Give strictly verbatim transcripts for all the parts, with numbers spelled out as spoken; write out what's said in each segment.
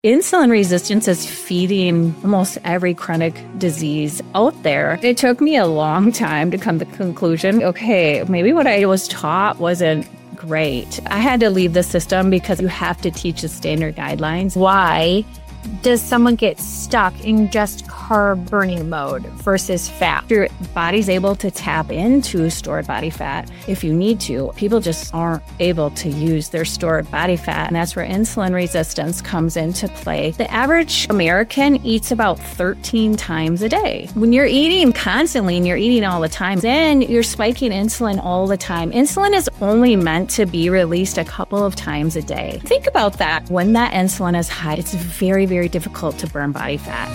Insulin resistance is feeding almost every chronic disease out there. It took me a long time to come to the conclusion, okay, maybe what I was taught wasn't great. I had to leave the system because you have to teach the standard guidelines. Why does someone get stuck in just carb burning mode versus fat? Your body's able to tap into stored body fat if you need to. People just aren't able to use their stored body fat, and that's where insulin resistance comes into play. The average American eats about thirteen times a day. When you're eating constantly and you're eating all the time, then you're spiking insulin all the time. Insulin is only meant to be released a couple of times a day. Think about that. When that insulin is high, it's very, very difficult to burn body fat.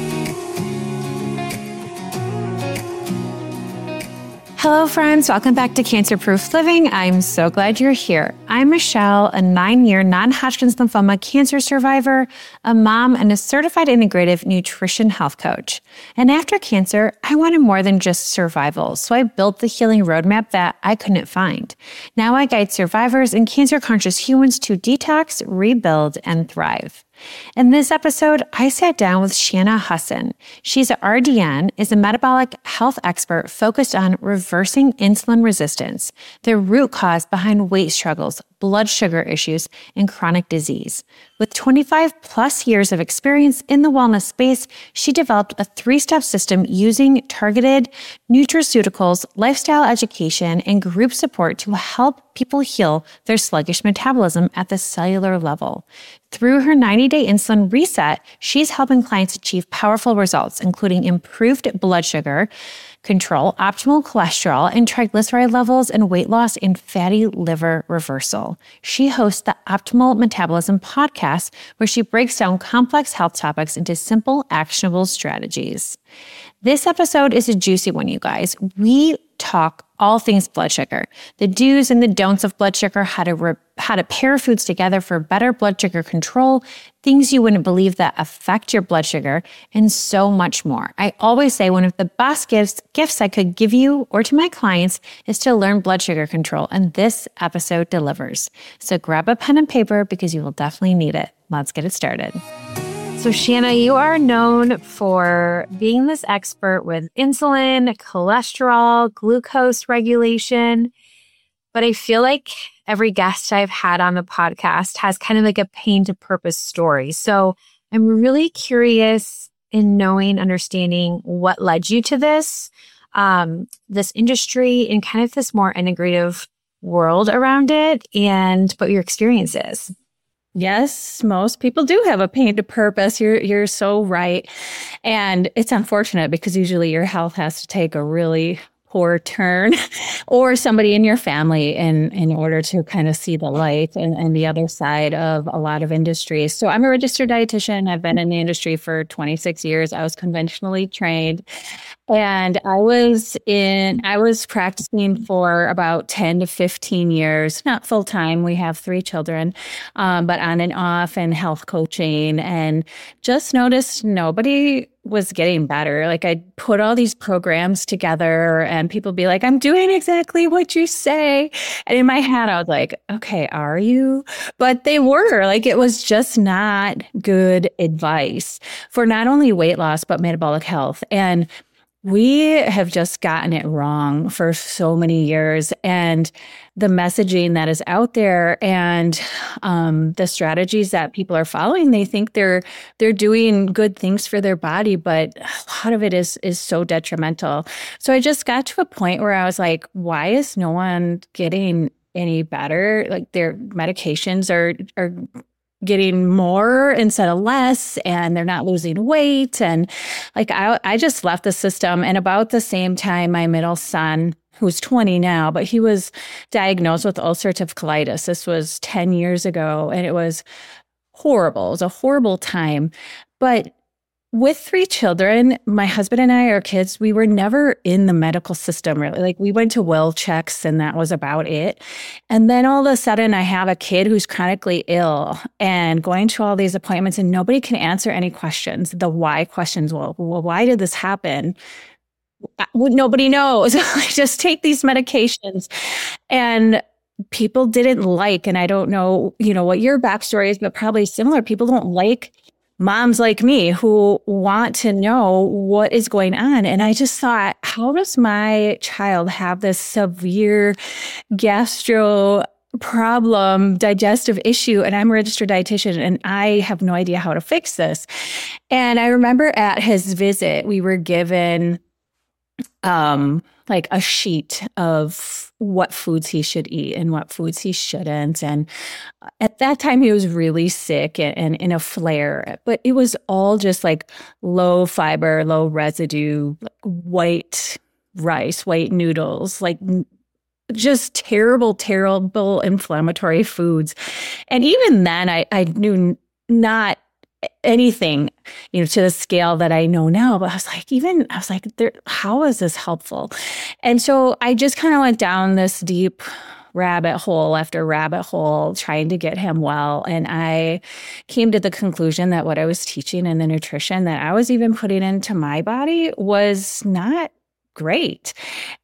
Hello, friends. Welcome back to Cancer Proof Living. I'm so glad you're here. I'm Michelle, a nine-year non-Hodgkin's lymphoma cancer survivor, a mom, and a certified integrative nutrition health coach. And after cancer, I wanted more than just survival, so I built the healing roadmap that I couldn't find. Now I guide survivors and cancer-conscious humans to detox, rebuild, and thrive. In this episode, I sat down with Shanna Husson. She's an R D N, is a metabolic health expert focused on reversing insulin resistance, the root cause behind weight struggles, blood sugar issues, and chronic disease. With twenty-five plus years of experience in the wellness space, she developed a three-step system using targeted nutraceuticals, lifestyle education, and group support to help people heal their sluggish metabolism at the cellular level. Through her ninety-day insulin reset, she's helping clients achieve powerful results, including improved blood sugar control, optimal cholesterol and triglyceride levels, and weight loss and fatty liver reversal. She hosts the Optimal Metabolism podcast, where she breaks down complex health topics into simple, actionable strategies. This episode is a juicy one, you guys. We talk all things blood sugar, the do's and the don'ts of blood sugar, how to re- how to pair foods together for better blood sugar control, things you wouldn't believe that affect your blood sugar, and so much more. I always say one of the best gifts gifts I could give you or to my clients is to learn blood sugar control, and this episode delivers. So grab a pen and paper because you will definitely need it. Let's get it started. So Shanna, you are known for being this expert with insulin, cholesterol, glucose regulation, but I feel like every guest I've had on the podcast has kind of like a pain to purpose story. So I'm really curious in knowing, understanding what led you to this, um, this industry and kind of this more integrative world around it, and what your experience is. Yes, most people do have a pain to purpose. You're you're so right. And it's unfortunate because usually your health has to take a really poor turn or somebody in your family in, in order to kind of see the light and, and the other side of a lot of industries. So I'm a registered dietitian. I've been in the industry for twenty-six years. I was conventionally trained. And I was in, I was practicing for about ten to fifteen years, not full time. We have three children, um, but on and off, and health coaching, and just noticed nobody was getting better. Like I'd put all these programs together and people be like, I'm doing exactly what you say. And in my head, I was like, okay, are you? But they were like, it was just not good advice for not only weight loss, but metabolic health. And we have just gotten it wrong for so many years. And the messaging that is out there and um, the strategies that people are following, they think they're they're doing good things for their body, but a lot of it is is so detrimental. So I just got to a point where I was like, why is no one getting any better? Like their medications are are getting more instead of less, and they're not losing weight. And like, I, I just left the system. And about the same time, my middle son, who's twenty now, but he was diagnosed with ulcerative colitis. This was ten years ago, and it was horrible. It was a horrible time. But with three children, my husband and I, our kids, we were never in the medical system, really. Like we went to well checks and that was about it. And then all of a sudden I have a kid who's chronically ill and going to all these appointments and nobody can answer any questions. The why questions, well, well why did this happen? Nobody knows. I just take these medications. And people didn't like, and I don't know, you know, what your backstory is, but probably similar. People don't like moms like me who want to know what is going on. And I just thought, how does my child have this severe gastro problem, digestive issue, and I'm a registered dietitian and I have no idea how to fix this. And I remember at his visit, we were given um, like a sheet of what foods he should eat and what foods he shouldn't. And at that time, he was really sick and, and in a flare, but it was all just like low fiber, low residue, white rice, white noodles, like just terrible, terrible inflammatory foods. And even then, I, I knew not anything, you know, to the scale that I know now. But I was like, even, I was like, there, how is this helpful? And so I just kind of went down this deep rabbit hole after rabbit hole trying to get him well. And I came to the conclusion that what I was teaching and the nutrition that I was even putting into my body was not great.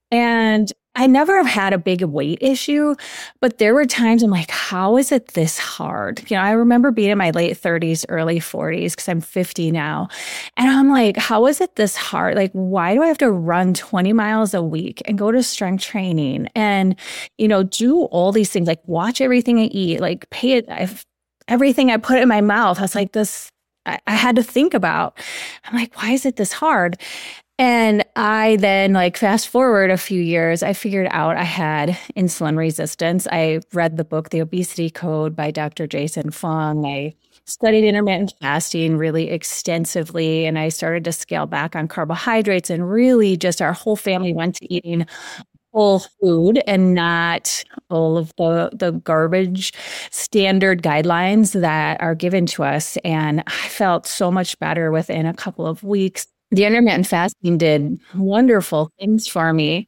And I never have had a big weight issue, but there were times I'm like, how is it this hard? You know, I remember being in my late thirties, early forties, because I'm fifty now. And I'm like, how is it this hard? Like, why do I have to run twenty miles a week and go to strength training and, you know, do all these things, like watch everything I eat, like pay it, I've, everything I put in my mouth. I was like, this, I, I had to think about. I'm like, why is it this hard? And I then, like, fast forward a few years, I figured out I had insulin resistance. I read the book, The Obesity Code by Doctor Jason Fung. I studied intermittent fasting really extensively, and I started to scale back on carbohydrates. And really just our whole family went to eating whole food and not all of the, the garbage standard guidelines that are given to us. And I felt so much better within a couple of weeks. The intermittent fasting did wonderful things for me.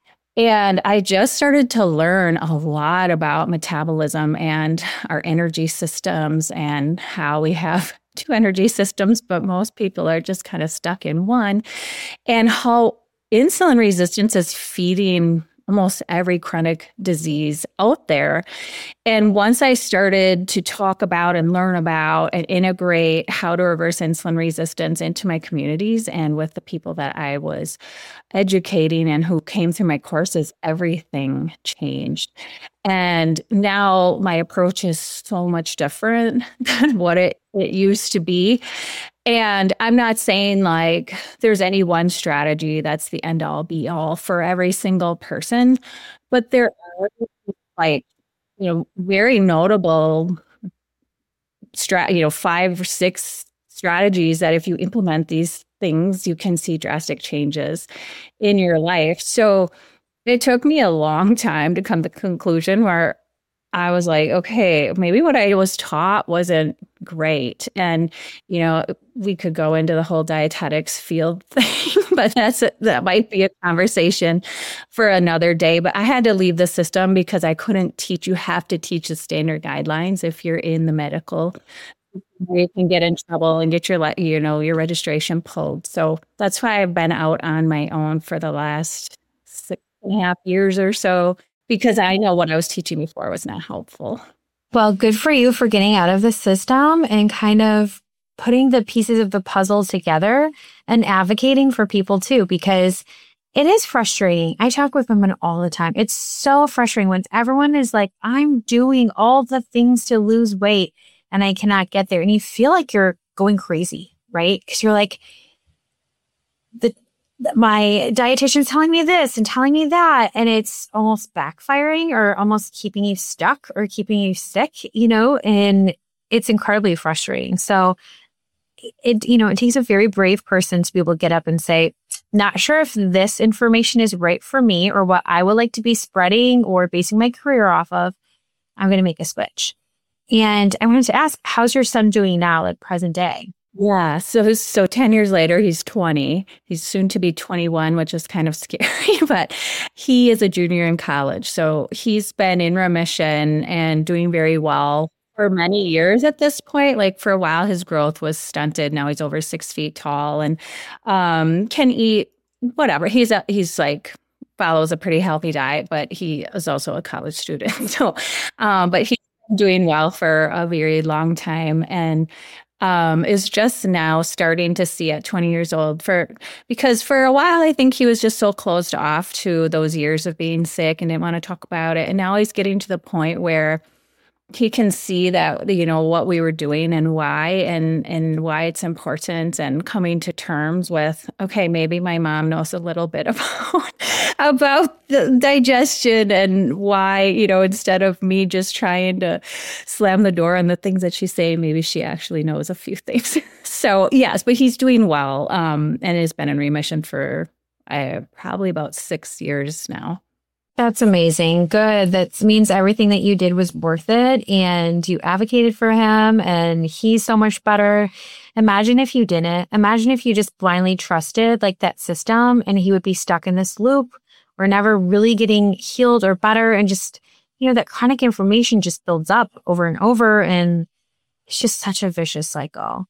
And I just started to learn a lot about metabolism and our energy systems and how we have two energy systems, but most people are just kind of stuck in one, and how insulin resistance is feeding almost every chronic disease out there. And once I started to talk about and learn about and integrate how to reverse insulin resistance into my communities and with the people that I was educating and who came through my courses, everything changed. And now my approach is so much different than what it, it used to be. And I'm not saying like there's any one strategy that's the end all be all for every single person, but there are like, you know, very notable strat, you know, five or six strategies that if you implement these things, you can see drastic changes in your life. So it took me a long time to come to the conclusion where I was like, okay, maybe what I was taught wasn't great. And, you know, we could go into the whole dietetics field thing, but that's a, that might be a conversation for another day. But I had to leave the system because I couldn't teach. You have to teach the standard guidelines if you're in the medical. You can get in trouble and get your, you know, your registration pulled. So that's why I've been out on my own for the last six and a half years or so, because I know what I was teaching before was not helpful. Well, good for you for getting out of the system and kind of putting the pieces of the puzzle together and advocating for people too, because it is frustrating. I talk with women all the time. It's so frustrating when everyone is like, I'm doing all the things to lose weight and I cannot get there. And you feel like you're going crazy, right? Because you're like, the my dietitian's telling me this and telling me that, and it's almost backfiring or almost keeping you stuck or keeping you sick, you know, and it's incredibly frustrating. So it, you know, it takes a very brave person to be able to get up and say, not sure if this information is right for me or what I would like to be spreading or basing my career off of. I'm going to make a switch. And I wanted to ask, how's your son doing now, like present day? Yeah. So, so ten years later, he's twenty. He's soon to be twenty-one, which is kind of scary, but he is a junior in college. So he's been in remission and doing very well for many years at this point. Like for a while, his growth was stunted. Now he's over six feet tall and um, can eat whatever. He's a, he's like follows a pretty healthy diet, but he is also a college student. So, um, but he's doing well for a very long time, and um, is just now starting to see at twenty years old for, because for a while, I think he was just so closed off to those years of being sick and didn't want to talk about it. And now he's getting to the point where he can see that, you know, what we were doing and why, and, and why it's important, and coming to terms with, okay, maybe my mom knows a little bit about, about the digestion and why, you know, instead of me just trying to slam the door on the things that she's saying, maybe she actually knows a few things. So yes, but he's doing well, um, and has been in remission for uh, probably about six years now. That's amazing. Good. That means everything that you did was worth it, and you advocated for him, and he's so much better. Imagine if you didn't. Imagine if you just blindly trusted like that system, and he would be stuck in this loop or never really getting healed or better. And just, you know, that chronic inflammation just builds up over and over. And it's just such a vicious cycle.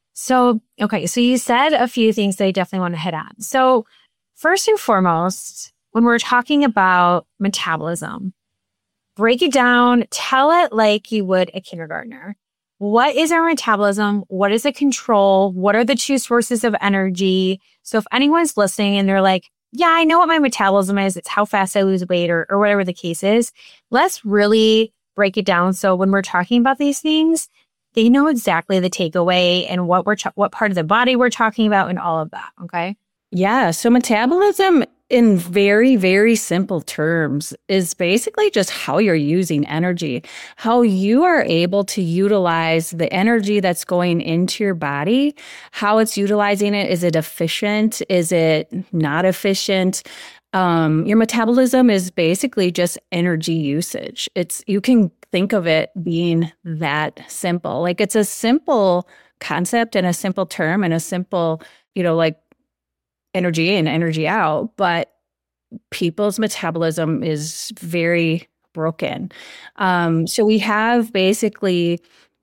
So, okay. So you said a few things that I definitely want to hit on. So first and foremost, when we're talking about metabolism, break it down, tell it like you would a kindergartner. What is our metabolism? What is the control? What are the two sources of energy? So if anyone's listening and they're like, yeah, I know what my metabolism is, it's how fast I lose weight, or, or whatever the case is, let's really break it down. So when we're talking about these things, they know exactly the takeaway and what we're, ch- what part of the body we're talking about and all of that. Okay. Yeah. So metabolism, in very, very simple terms, is basically just how you're using energy, how you are able to utilize the energy that's going into your body, how it's utilizing it. Is it efficient? Is it not efficient? Um, your metabolism is basically just energy usage. It's, you can think of it being that simple. Like, it's a simple concept and a simple term and a simple, you know, like, energy in, energy out, but people's metabolism is very broken. Um, so we have basically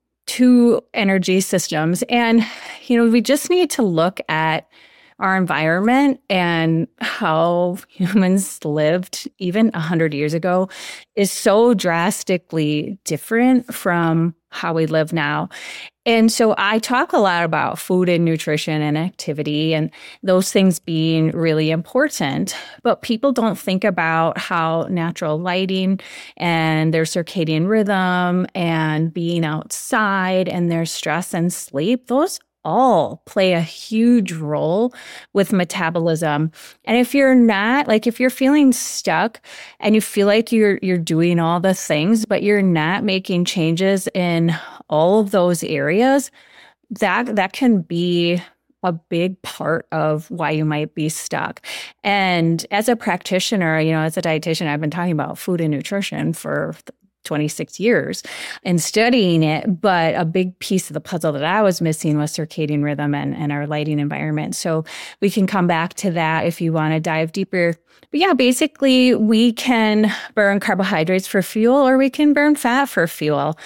two energy systems, and, you know, we just need to look at our environment and how humans lived even a hundred years ago is so drastically different from how we live now. And so I talk a lot about food and nutrition and activity and those things being really important, but people don't think about how natural lighting and their circadian rhythm and being outside and their stress and sleep, those all play a huge role with metabolism. And if you're not, like, if you're feeling stuck and you feel like you're you're doing all the things, but you're not making changes in all of those areas, that that can be a big part of why you might be stuck. And as a practitioner, you know, as a dietitian, I've been talking about food and nutrition for twenty-six years and studying it. But a big piece of the puzzle that I was missing was circadian rhythm and, and our lighting environment. So we can come back to that if you want to dive deeper. But yeah, basically we can burn carbohydrates for fuel, or we can burn fat for fuel.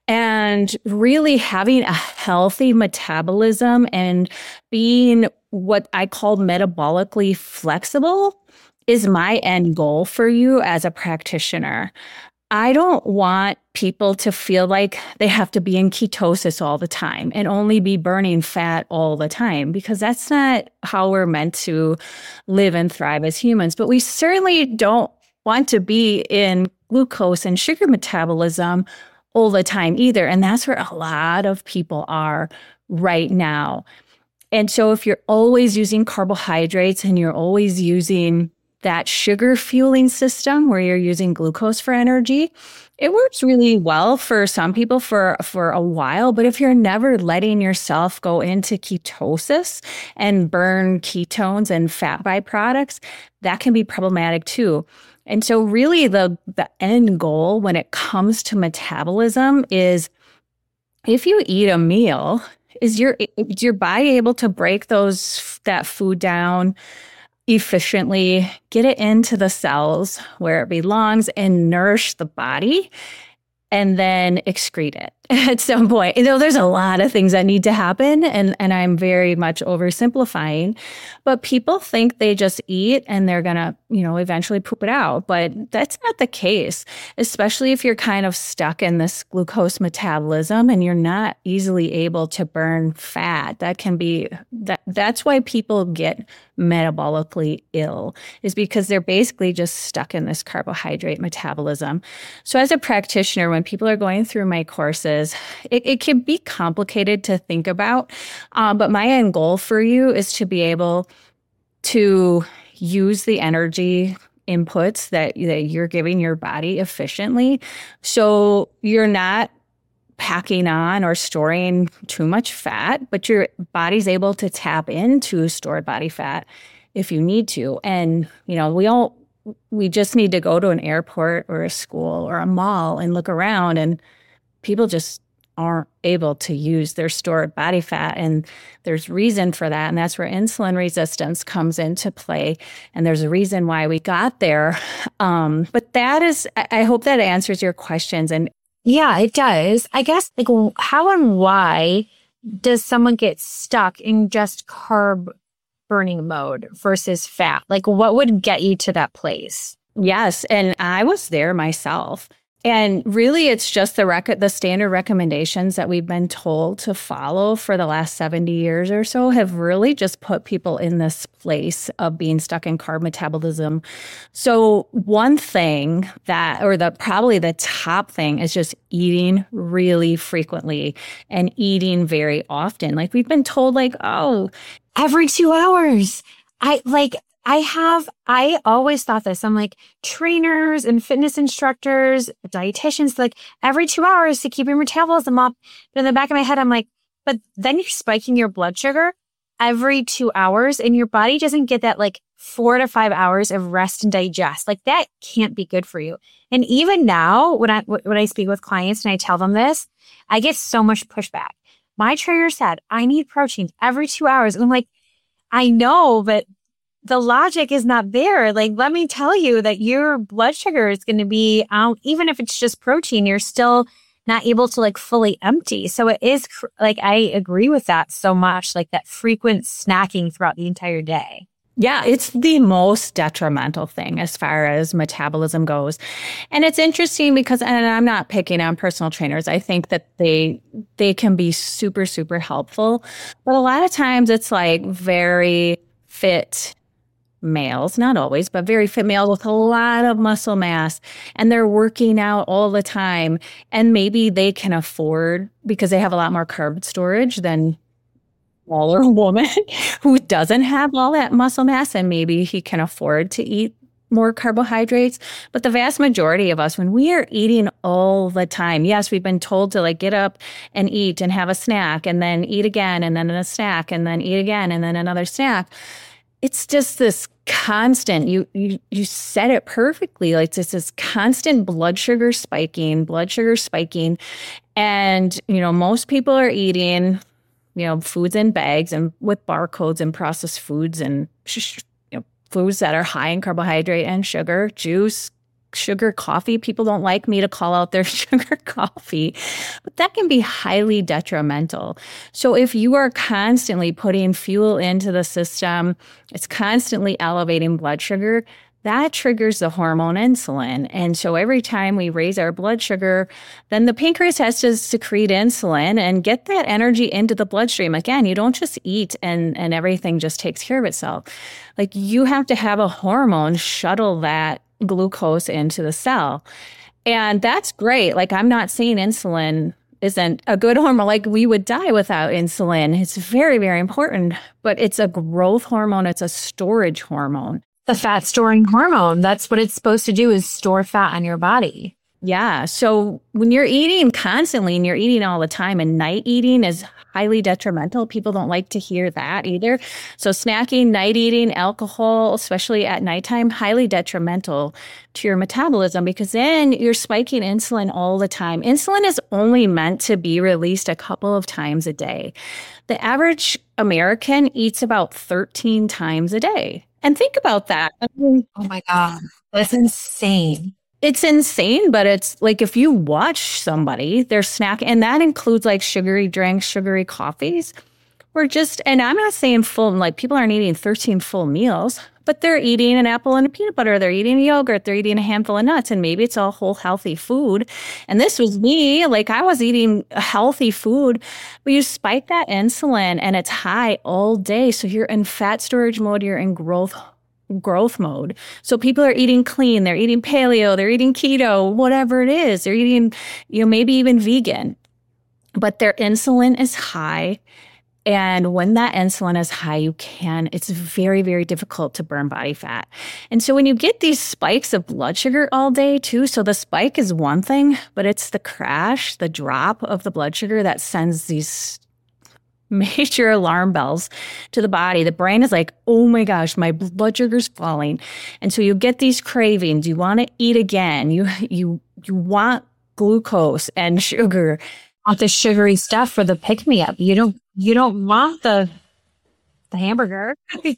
And really having a healthy metabolism and being what I call metabolically flexible is my end goal for you as a practitioner. I don't want people to feel like they have to be in ketosis all the time and only be burning fat all the time, because that's not how we're meant to live and thrive as humans. But we certainly don't want to be in glucose and sugar metabolism all the time either. And that's where a lot of people are right now. And so if you're always using carbohydrates and you're always using that sugar fueling system where you're using glucose for energy, it works really well for some people for, for a while. But if you're never letting yourself go into ketosis and burn ketones and fat byproducts, that can be problematic too. And so really the, the end goal when it comes to metabolism is, if you eat a meal, is your, is your body able to break those that food down efficiently, get it into the cells where it belongs, and nourish the body, and then excrete it. at some point. You know, there's a lot of things that need to happen, and and I'm very much oversimplifying, but people think they just eat and they're gonna, you know, eventually poop it out. But that's not the case, especially if you're kind of stuck in this glucose metabolism and you're not easily able to burn fat. That can be that that's why people get metabolically ill, is because they're basically just stuck in this carbohydrate metabolism. So as a practitioner, when people are going through my courses, it, it can be complicated to think about. Um, but my end goal for you is to be able to use the energy inputs that, that you're giving your body efficiently. So you're not packing on or storing too much fat, but your body's able to tap into stored body fat if you need to. And, you know, we all, we just need to go to an airport or a school or a mall and look around, and people just aren't able to use their stored body fat. And there's reason for that. And that's where insulin resistance comes into play. And there's a reason why we got there. Um, but that is, I hope that answers your questions. And yeah, it does. I guess, like, how and why does someone get stuck in just carb burning mode versus fat? Like, what would get you to that place? Yes. And I was there myself. And really, it's just the rec- the standard recommendations that we've been told to follow for the last seventy years or so have really just put people in this place of being stuck in carb metabolism. So one thing that, or the probably the top thing, is just eating really frequently and eating very often. Like, we've been told, like, oh, every two hours. I like, I have, I always thought this. I'm like, trainers and fitness instructors, dietitians, like every two hours to keep your metabolism up. But in the back of my head, I'm like, but then you're spiking your blood sugar every two hours and your body doesn't get that like four to five hours of rest and digest. Like, that can't be good for you. And even now, when I, when I speak with clients and I tell them this, I get so much pushback. My trainer said, I need protein every two hours. And I'm like, I know, but the logic is not there. Like, let me tell you that your blood sugar is going to be out, even if it's just protein, you're still not able to like fully empty. So it is cr- like, I agree with that so much, like that frequent snacking throughout the entire day. Yeah, it's the most detrimental thing as far as metabolism goes. And it's interesting because, and I'm not picking on personal trainers, I think that they they can be super, super helpful. But a lot of times it's like very fit males, not always, but very fit males with a lot of muscle mass, and they're working out all the time. And maybe they can afford, because they have a lot more carb storage than smaller woman who doesn't have all that muscle mass, and maybe he can afford to eat more carbohydrates. But the vast majority of us, when we are eating all the time, yes, we've been told to like get up and eat and have a snack and then eat again and then a snack and then eat again and then another snack. It's just this constant, you you you said it perfectly, like it's this constant blood sugar spiking, blood sugar spiking. And, you know, most people are eating, you know, foods in bags and with barcodes and processed foods and sh- you know, foods that are high in carbohydrate and sugar, juice, sugar coffee. People don't like me to call out their sugar coffee, but that can be highly detrimental. So if you are constantly putting fuel into the system, it's constantly elevating blood sugar, that triggers the hormone insulin. And so every time we raise our blood sugar, then the pancreas has to secrete insulin and get that energy into the bloodstream. Again, you don't just eat and, and everything just takes care of itself. Like, you have to have a hormone shuttle that glucose into the cell. And that's great. Like, I'm not saying insulin isn't a good hormone. Like, we would die without insulin. It's very, very important, but it's a growth hormone. It's a storage hormone. The fat storing hormone. That's what it's supposed to do, is store fat on your body. Yeah. So when you're eating constantly and you're eating all the time, and night eating is highly detrimental. People don't like to hear that either. So snacking, night eating, alcohol, especially at nighttime, highly detrimental to your metabolism, because then you're spiking insulin all the time. Insulin is only meant to be released a couple of times a day. The average American eats about thirteen times a day. And think about that. I mean, oh my God, that's insane. It's insane, but it's like if you watch somebody, they're snack, and that includes like sugary drinks, sugary coffees. We're just, and I'm not saying full, like people aren't eating thirteen full meals, but they're eating an apple and a peanut butter. They're eating yogurt. They're eating a handful of nuts, and maybe it's all whole healthy food. And this was me, like I was eating a healthy food, but you spike that insulin and it's high all day. So you're in fat storage mode, you're in growth growth mode. So people are eating clean, they're eating paleo, they're eating keto, whatever it is. They're eating, you know, maybe even vegan, but their insulin is high. And when that insulin is high, you can, it's very, very difficult to burn body fat. And so when you get these spikes of blood sugar all day too, so the spike is one thing, but it's the crash, the drop of the blood sugar that sends these major alarm bells to the body. The brain is like, oh my gosh, my blood sugar's falling. And so you get these cravings. You want to eat again. You you you want glucose and sugar. Want the sugary stuff for the pick-me-up. You don't you don't want the the hamburger.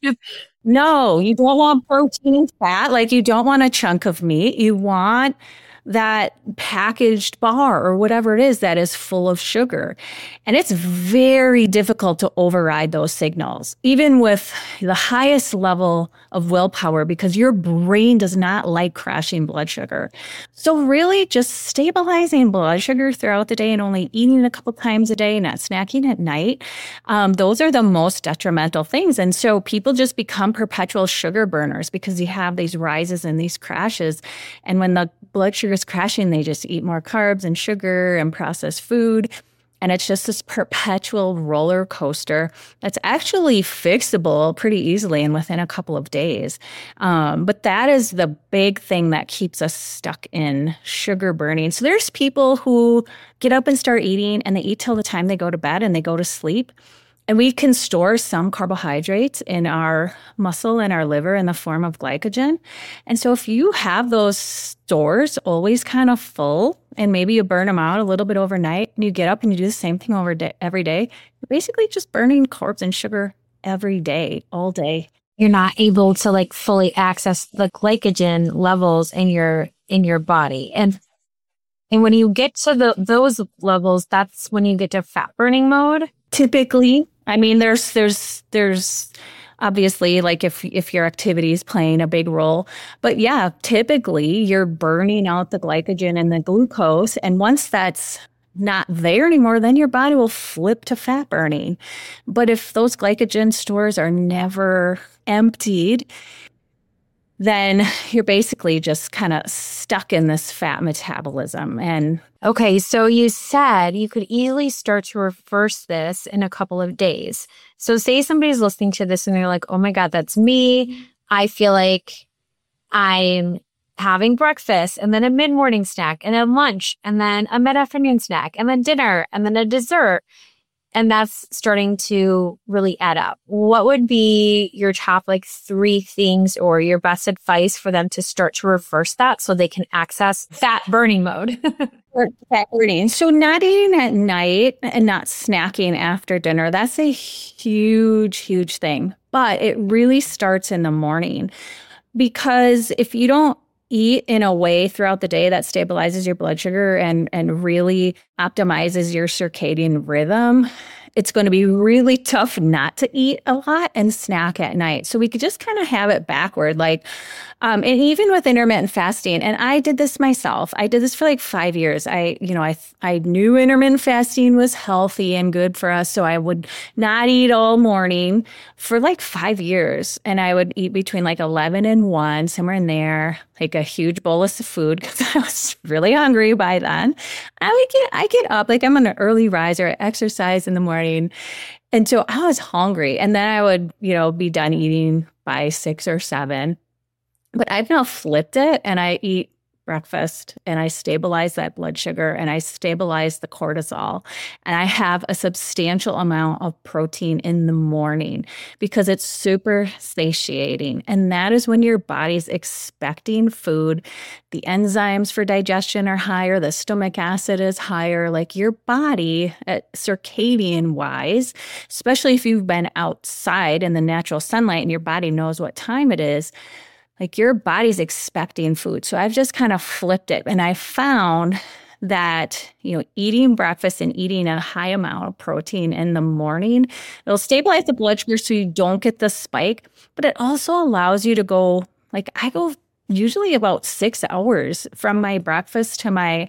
No, you don't want protein and fat. Like you don't want a chunk of meat. You want that packaged bar or whatever it is that is full of sugar. And it's very difficult to override those signals, even with the highest level of willpower, because your brain does not like crashing blood sugar. So really just stabilizing blood sugar throughout the day and only eating a couple times a day, not snacking at night, um, those are the most detrimental things. And so people just become perpetual sugar burners because you have these rises and these crashes. And when the blood sugar is crashing, they just eat more carbs and sugar and processed food. And it's just this perpetual roller coaster that's actually fixable pretty easily and within a couple of days. Um, but that is the big thing that keeps us stuck in sugar burning. So there's people who get up and start eating and they eat till the time they go to bed and they go to sleep. And we can store some carbohydrates in our muscle and our liver in the form of glycogen. And so if you have those stores always kind of full and maybe you burn them out a little bit overnight and you get up and you do the same thing over day, every day, you're basically just burning carbs and sugar every day, all day. You're not able to like fully access the glycogen levels in your in your body. And and when you get to the those levels, that's when you get to fat burning mode. Typically, I mean, there's there's there's obviously like if if your activity is playing a big role, but yeah, typically you're burning out the glycogen and the glucose, and once that's not there anymore, then your body will flip to fat burning. But if those glycogen stores are never emptied, then you're basically just kind of stuck in this fat metabolism. And okay, so you said you could easily start to reverse this in a couple of days. So say somebody's listening to this and they're like, oh my God, that's me. I feel like I'm having breakfast and then a mid-morning snack and then lunch and then a mid-afternoon snack and then dinner and then a dessert. And that's starting to really add up. What would be your top like three things or your best advice for them to start to reverse that so they can access fat burning mode? Fat burning. So not eating at night and not snacking after dinner, that's a huge, huge thing. But it really starts in the morning, because if you don't eat in a way throughout the day that stabilizes your blood sugar and, and really optimizes your circadian rhythm, it's going to be really tough not to eat a lot and snack at night. So we could just kind of have it backward. Like, um, and even with intermittent fasting, and I did this myself. I did this for like five years. I, you know, I, I knew intermittent fasting was healthy and good for us. So I would not eat all morning for like five years. And I would eat between like eleven and one, somewhere in there, like a huge bolus of food because I was really hungry by then. I would get, I get up, like I'm an early riser, I exercise in the morning. And so I was hungry. And then I would, you know, be done eating by six or seven. But I've now flipped it and I eat breakfast and I stabilize that blood sugar and I stabilize the cortisol. And I have a substantial amount of protein in the morning because it's super satiating. And that is when your body's expecting food. The enzymes for digestion are higher. The stomach acid is higher. Like your body, at circadian wise, especially if you've been outside in the natural sunlight and your body knows what time it is, like your body's expecting food. So I've just kind of flipped it. And I found that, you know, eating breakfast and eating a high amount of protein in the morning, it'll stabilize the blood sugar so you don't get the spike, but it also allows you to go, like I go usually about six hours from my breakfast to my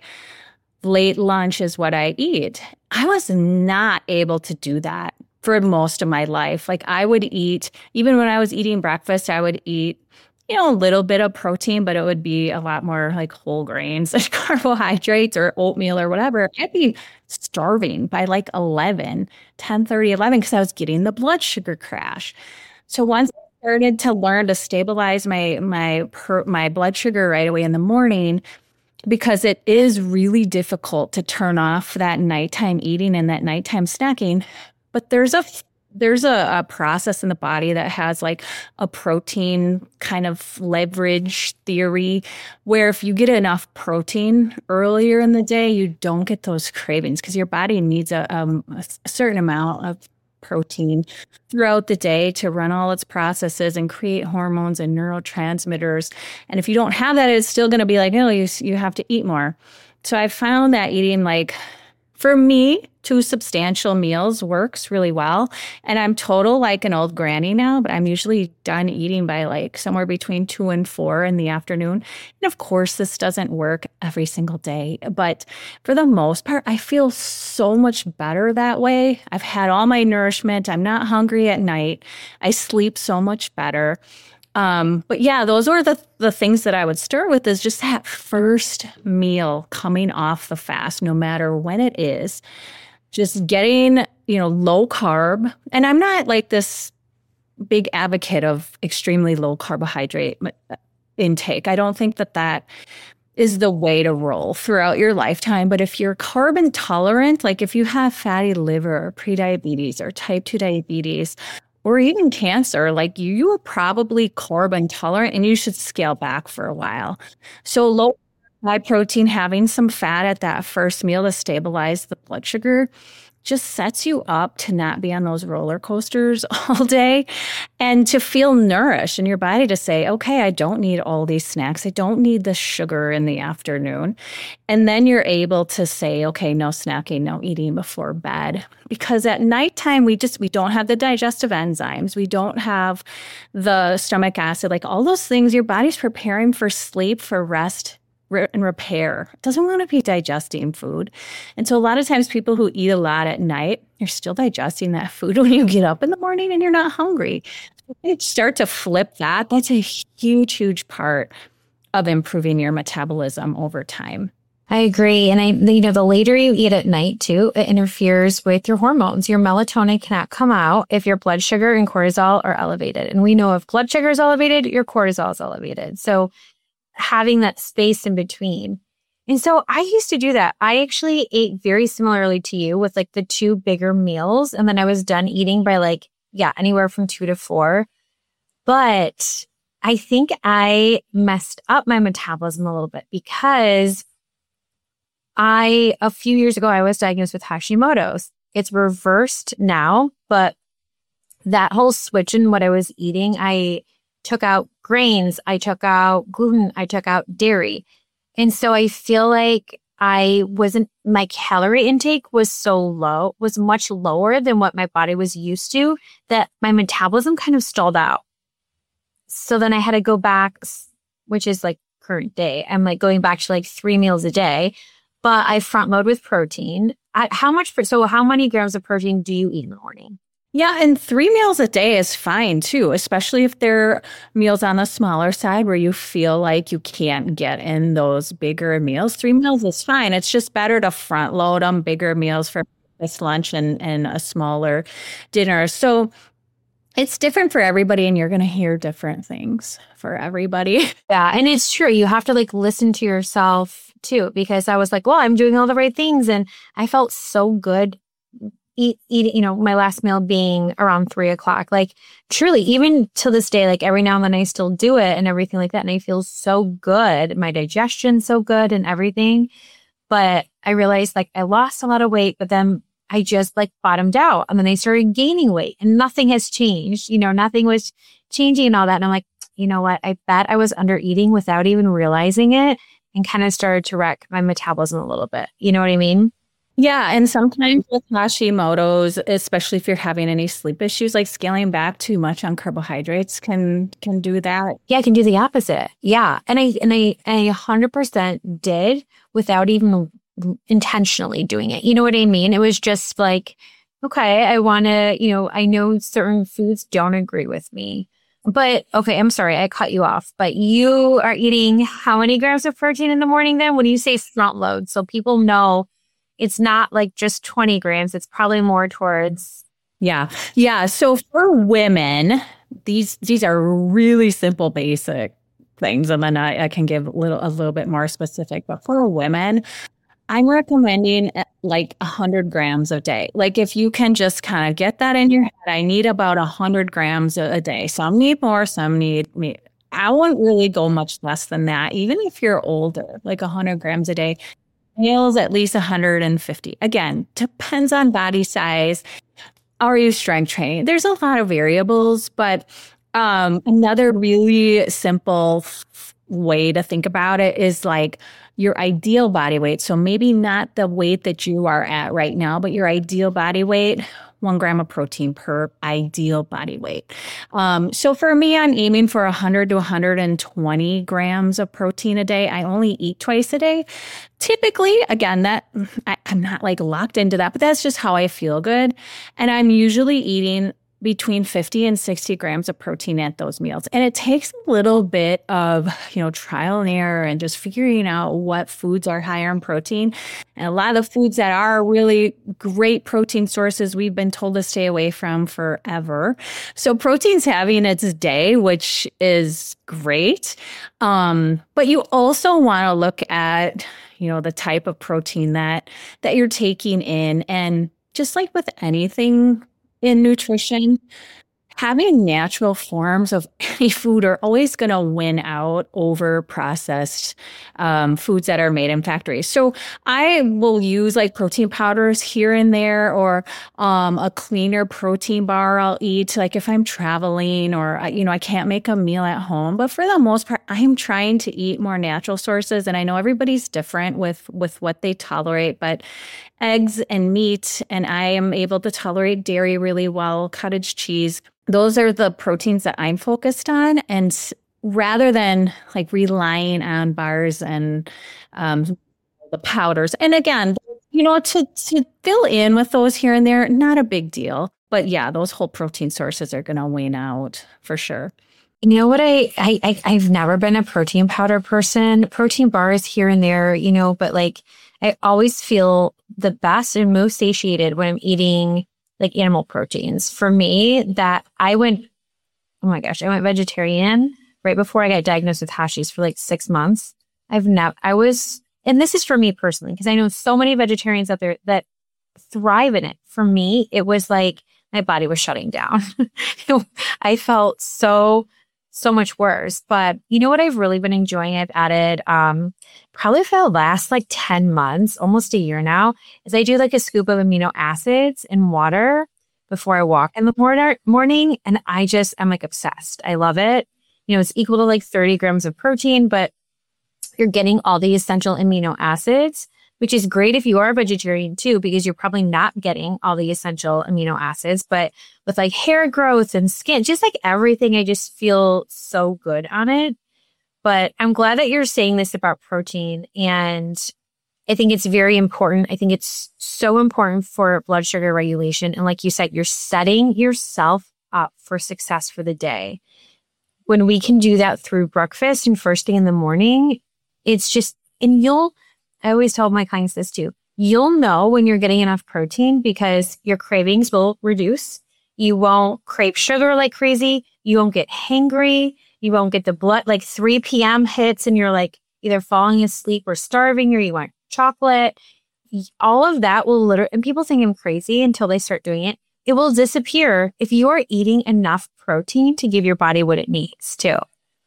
late lunch is what I eat. I was not able to do that for most of my life. Like I would eat, even when I was eating breakfast, I would eat, you know, a little bit of protein, but it would be a lot more like whole grains, like carbohydrates or oatmeal or whatever. I'd be starving by like eleven, ten thirty, eleven because I was getting the blood sugar crash. So once I started to learn to stabilize my my per, my blood sugar right away in the morning, because it is really difficult to turn off that nighttime eating and that nighttime snacking. But there's a there's a, a process in the body that has like a protein kind of leverage theory where if you get enough protein earlier in the day, you don't get those cravings because your body needs a, um, a certain amount of protein throughout the day to run all its processes and create hormones and neurotransmitters. And if you don't have that, it's still going to be like, oh, you, you have to eat more. So I found that eating like, for me, two substantial meals works really well. And I'm total like an old granny now, but I'm usually done eating by like somewhere between two and four in the afternoon. And of course, this doesn't work every single day. But for the most part, I feel so much better that way. I've had all my nourishment. I'm not hungry at night. I sleep so much better. Um, but yeah, those were the, the things that I would start with is just that first meal coming off the fast, no matter when it is, just getting, you know, low carb. And I'm not like this big advocate of extremely low carbohydrate intake. I don't think that that is the way to roll throughout your lifetime. But if you're carb intolerant, like if you have fatty liver or prediabetes or type two diabetes, or even cancer, like you, you are probably carb intolerant and you should scale back for a while. So low high protein, having some fat at that first meal to stabilize the blood sugar just sets you up to not be on those roller coasters all day and to feel nourished in your body to say, okay, I don't need all these snacks. I don't need the sugar in the afternoon. And then you're able to say, okay, no snacking, no eating before bed. Because at nighttime, we just, we don't have the digestive enzymes. We don't have the stomach acid, like all those things. Your body's preparing for sleep, for rest, and repair. It doesn't want to be digesting food. And so a lot of times people who eat a lot at night, you're still digesting that food when you get up in the morning and you're not hungry. You start to flip that. That's a huge, huge part of improving your metabolism over time. I agree. And I, you know, the later you eat at night too, it interferes with your hormones. Your melatonin cannot come out if your blood sugar and cortisol are elevated. And we know if blood sugar is elevated, your cortisol is elevated. So having that space in between. And so I used to do that. I actually ate very similarly to you with like the two bigger meals. And then I was done eating by like, yeah, anywhere from two to four. But I think I messed up my metabolism a little bit because I, a few years ago, I was diagnosed with Hashimoto's. It's reversed now, but that whole switch in what I was eating, I took out grains, I took out gluten, I took out dairy. And so I feel like I wasn't, my calorie intake was so low, was much lower than what my body was used to, that my metabolism kind of stalled out. So then I had to go back, which is like current day. I'm like going back to like three meals a day, but I front load with protein. I, how much, so how many grams of protein do you eat in the morning? Yeah, and three meals a day is fine too, especially if they're meals on the smaller side where you feel like you can't get in those bigger meals. Three meals is fine. It's just better to front load them, bigger meals for this lunch and, and a smaller dinner. So it's different for everybody, and you're going to hear different things for everybody. Yeah, and it's true. You have to like listen to yourself too, because I was like, well, I'm doing all the right things, and I felt so good eat, eat, you know, my last meal being around three o'clock. Like truly, even to this day, like every now and then I still do it and everything like that. And I feel so good. My digestion's so good and everything. But I realized like I lost a lot of weight, but then I just like bottomed out, and then I started gaining weight and nothing has changed. You know, nothing was changing and all that. And I'm like, you know what, I bet I was under eating without even realizing it and kind of started to wreck my metabolism a little bit. You know what I mean? Yeah. And sometimes with Hashimoto's, especially if you're having any sleep issues, like scaling back too much on carbohydrates can can do that. Yeah, I can do the opposite. Yeah. And I and I I one hundred percent did without even intentionally doing it. You know what I mean? It was just like, okay, I want to, you know, I know certain foods don't agree with me. But okay, I'm sorry, I cut you off. But you are eating how many grams of protein in the morning then? When you say front load, so people know it's not like just twenty grams. It's probably more towards. Yeah. Yeah. So for women, these these are really simple, basic things. And then I, I can give a little, a little bit more specific. But for women, I'm recommending like one hundred grams a day. Like if you can just kind of get that in your head, I need about one hundred grams a day. Some need more, some need me. I wouldn't really go much less than that, even if you're older, like one hundred grams a day. Males, at least one hundred fifty. Again, depends on body size. Are you strength training? There's a lot of variables, but um, another really simple f- way to think about it is like your ideal body weight. So maybe not the weight that you are at right now, but your ideal body weight, one gram of protein per ideal body weight. Um, so for me, I'm aiming for one hundred to one hundred twenty grams of protein a day. I only eat twice a day. Typically, again, that I, I'm not like locked into that, but that's just how I feel good. And I'm usually eating between fifty and sixty grams of protein at those meals. And it takes a little bit of, you know, trial and error and just figuring out what foods are higher in protein. And a lot of the foods that are really great protein sources, we've been told to stay away from forever. So protein's having its day, which is great. Um, but you also want to look at, you know, the type of protein that, that you're taking in. And just like with anything in nutrition, having natural forms of any food are always going to win out over processed um, foods that are made in factories. So I will use like protein powders here and there, or um, a cleaner protein bar I'll eat, like if I'm traveling or, you know, I can't make a meal at home. But for the most part, I am trying to eat more natural sources. And I know everybody's different with, with what they tolerate, but eggs and meat, and I am able to tolerate dairy really well, cottage cheese. Those are the proteins that I'm focused on. And rather than like relying on bars and um, the powders. And again, you know, to, to fill in with those here and there, not a big deal. But yeah, those whole protein sources are going to wane out for sure. You know what? I, I, I, I've never been a protein powder person. Protein bars here and there, you know, but like I always feel the best and most satiated when I'm eating like animal proteins. For me, that I went, oh my gosh, I went vegetarian right before I got diagnosed with Hashis for like six months. I've never, I was, and this is for me personally, because I know so many vegetarians out there that thrive in it. For me, it was like my body was shutting down. I felt so, so much worse. But you know what I've really been enjoying? I've added, um, probably for the last like ten months, almost a year now, is I do like a scoop of amino acids in water before I walk in the mor- morning. And I just, I'm like obsessed. I love it. You know, it's equal to like thirty grams of protein, but you're getting all the essential amino acids, which is great if you are a vegetarian too, because you're probably not getting all the essential amino acids. But with like hair growth and skin, just like everything, I just feel so good on it. But I'm glad that you're saying this about protein. And I think it's very important. I think it's so important for blood sugar regulation. And like you said, you're setting yourself up for success for the day. When we can do that through breakfast and first thing in the morning, it's just, and you'll, I always tell my clients this too. You'll know when you're getting enough protein because your cravings will reduce. You won't crave sugar like crazy. You won't get hangry. You won't get the blood, like three p.m. hits and you're like either falling asleep or starving, or you want chocolate. All of that will literally, and people think I'm crazy until they start doing it. It will disappear if you are eating enough protein to give your body what it needs to.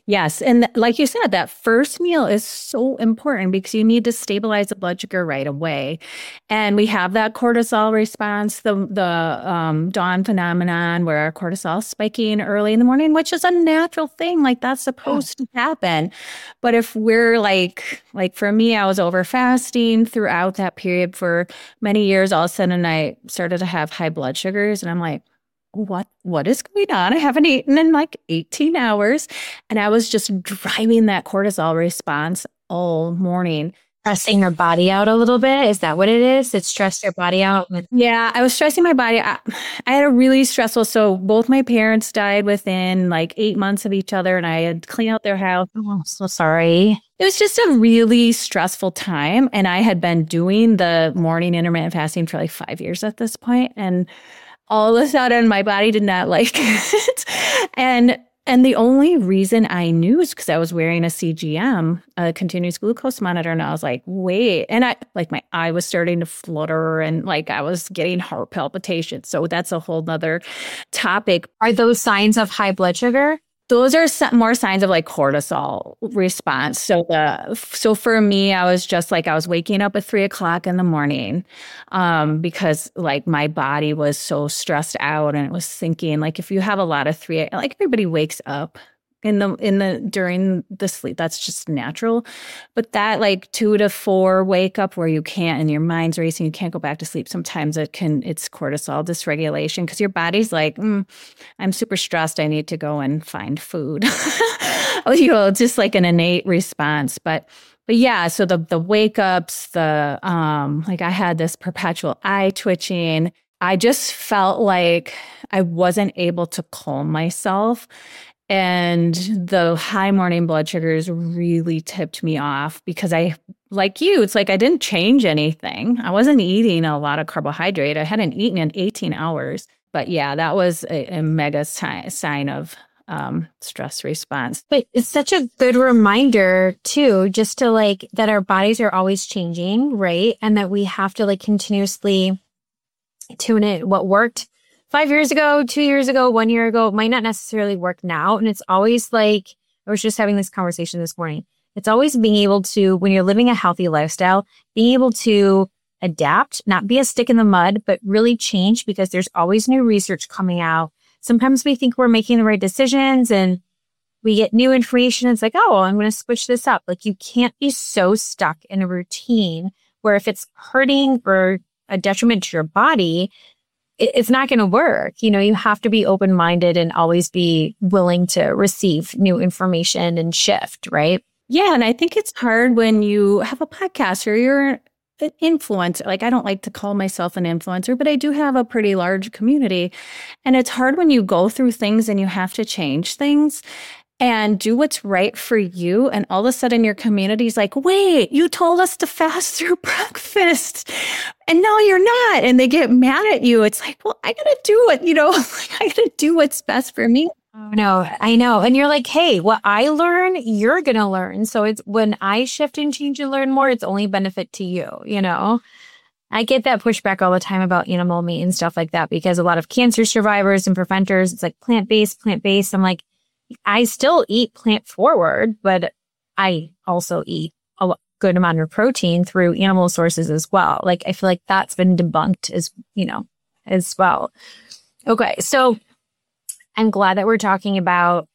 Yes. And th- like you said, that first meal is so important because you need to stabilize the blood sugar right away. And we have that cortisol response, the the um, dawn phenomenon where our cortisol is spiking early in the morning, which is a natural thing. Like that's Yeah. supposed to happen. But if we're like, like for me, I was over fasting throughout that period for many years. All of a sudden I started to have high blood sugars and I'm like, what what is going on? I haven't eaten in like eighteen hours. And I was just driving that cortisol response all morning. Stressing your body out a little bit. Is that what it is? It stressed your body out with. Yeah, I was stressing my body. I, I had a really stressful, so both my parents died within like eight months of each other, and I had cleaned out their house. Oh, I'm so sorry. It was just a really stressful time. And I had been doing the morning intermittent fasting for like five years at this point, and all of a sudden my body did not like it. And and the only reason I knew is because I was wearing a C G M, a continuous glucose monitor, and I was like, wait. And I like my eye was starting to flutter and like I was getting heart palpitations. So that's a whole nother topic. Are those signs of high blood sugar? Those are some more signs of like cortisol response. So the so for me, I was just like I was waking up at three o'clock in the morning, um, because like my body was so stressed out and it was thinking like if you have a lot of three, like everybody wakes up in the in the during the sleep. That's just natural. But that like two to four wake up where you can't and your mind's racing, you can't go back to sleep. Sometimes it can it's cortisol dysregulation because your body's like, mm, I'm super stressed. I need to go and find food. You know, it's just like an innate response. But but yeah, so the the wake ups, the um, like I had this perpetual eye twitching. I just felt like I wasn't able to calm myself. And the high morning blood sugars really tipped me off because I, like you, it's like I didn't change anything. I wasn't eating a lot of carbohydrate. I hadn't eaten in eighteen hours. But yeah, that was a, a mega si- sign of um, stress response. But it's such a good reminder too, just to like that our bodies are always changing, right? And that we have to like continuously tune in what worked five years ago, two years ago, one year ago, might not necessarily work now. And it's always like, I was just having this conversation this morning. It's always being able to, when you're living a healthy lifestyle, being able to adapt, not be a stick in the mud, but really change because there's always new research coming out. Sometimes we think we're making the right decisions and we get new information. It's like, oh, well, I'm going to switch this up. Like you can't be so stuck in a routine where if it's hurting or a detriment to your body, it's not going to work. You know, you have to be open-minded and always be willing to receive new information and shift, right? Yeah. And I think it's hard when you have a podcast or you're an influencer. Like I don't like to call myself an influencer, but I do have a pretty large community. And it's hard when you go through things and you have to change things and do what's right for you. And all of a sudden your community's like, wait, you told us to fast through breakfast and now you're not. And they get mad at you. It's like, well, I gotta do what, you know, I gotta do what's best for me. Oh, no, I know. And you're like, hey, what I learn, you're going to learn. So it's when I shift and change and learn more, it's only benefit to you, you know? I get that pushback all the time about animal meat and stuff like that because a lot of cancer survivors and preventers, it's like plant-based, plant-based. I'm like, I still eat plant forward, but I also eat a good amount of protein through animal sources as well. Like, I feel like that's been debunked as, you know, as well. Okay. So I'm glad that we're talking about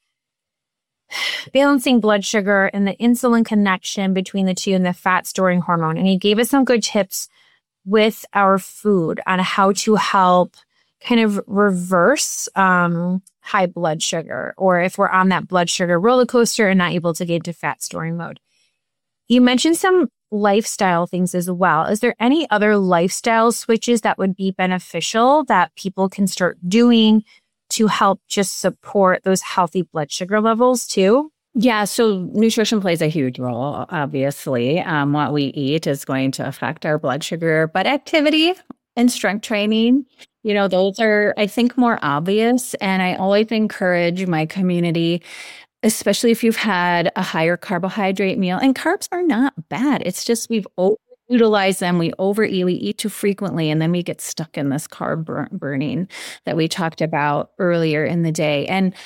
balancing blood sugar and the insulin connection between the two and the fat storing hormone. And you gave us some good tips with our food on how to help kind of reverse um, high blood sugar, or if we're on that blood sugar roller coaster and not able to get into fat storing mode. You mentioned some lifestyle things as well. Is there any other lifestyle switches that would be beneficial that people can start doing to help just support those healthy blood sugar levels too? Yeah, so nutrition plays a huge role, obviously. Um, what we eat is going to affect our blood sugar, but activity and strength training, you know, those are, I think, more obvious. And I always encourage my community, especially if you've had a higher carbohydrate meal, and carbs are not bad. It's just we've overutilized them, we overeat, we eat too frequently, and then we get stuck in this carb bur- burning that we talked about earlier in the day. And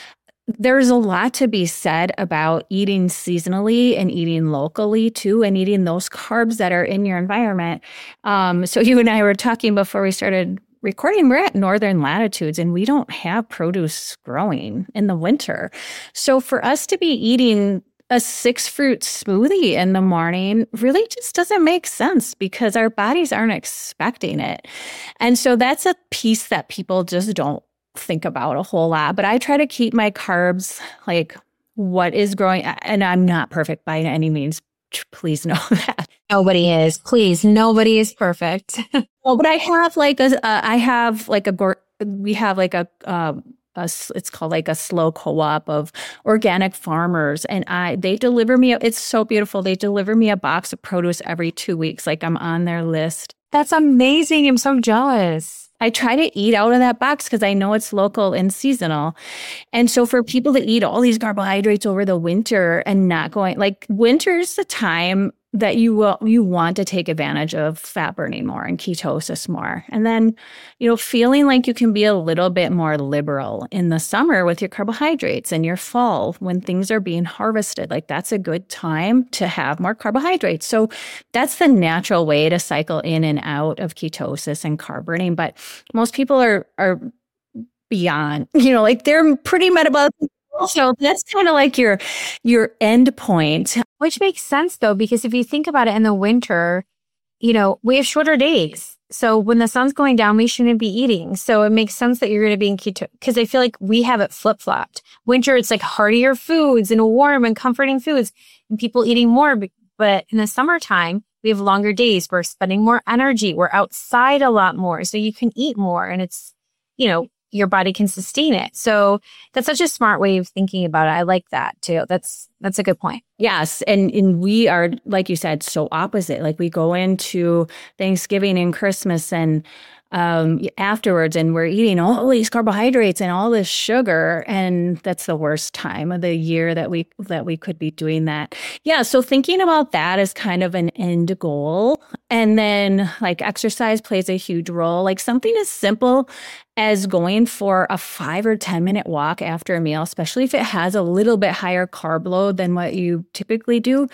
There's a lot to be said about eating seasonally and eating locally too, and eating those carbs that are in your environment. Um, so you and I were talking before we started recording, we're at northern latitudes and we don't have produce growing in the winter. So for us to be eating a six fruit smoothie in the morning really just doesn't make sense because our bodies aren't expecting it. And so that's a piece that people just don't think about a whole lot. But I try to keep my carbs like what is growing. And I'm not perfect by any means. Please know that. Nobody is. Please, nobody is perfect. Well, but I have like a, uh, I have like a, we have like a, uh, a, it's called like a slow co-op of organic farmers. And I, they deliver me, it's so beautiful. They deliver me a box of produce every two weeks. Like I'm on their list. That's amazing. I'm so jealous. I try to eat out of that box because I know it's local and seasonal. And so for people to eat all these carbohydrates over the winter and not going, like winter's the time that you will, you want to take advantage of fat burning more and ketosis more. And then, you know, feeling like you can be a little bit more liberal in the summer with your carbohydrates and your fall when things are being harvested. Like that's a good time to have more carbohydrates. So that's the natural way to cycle in and out of ketosis and carb burning. But most people are, are beyond, you know, like they're pretty metabolic. So that's kind of like your your end point. Which makes sense, though, because if you think about it in the winter, you know, we have shorter days. So when the sun's going down, we shouldn't be eating. So it makes sense that you're going to be in keto, because I feel like we have it flip-flopped. Winter, it's like heartier foods and warm and comforting foods and people eating more. But in the summertime, we have longer days. We're spending more energy. We're outside a lot more. So you can eat more and it's, you know, your body can sustain it. So that's such a smart way of thinking about it. I like that too. That's that's a good point. Yes. And, and we are, like you said, so opposite. Like we go into Thanksgiving and Christmas and um, afterwards, and we're eating all these carbohydrates and all this sugar. And that's the worst time of the year that we that we could be doing that. Yeah. So thinking about that as kind of an end goal. And then like exercise plays a huge role. Like something as simple as going for a five or ten minute walk after a meal, especially if it has a little bit higher carb load than what you typically do.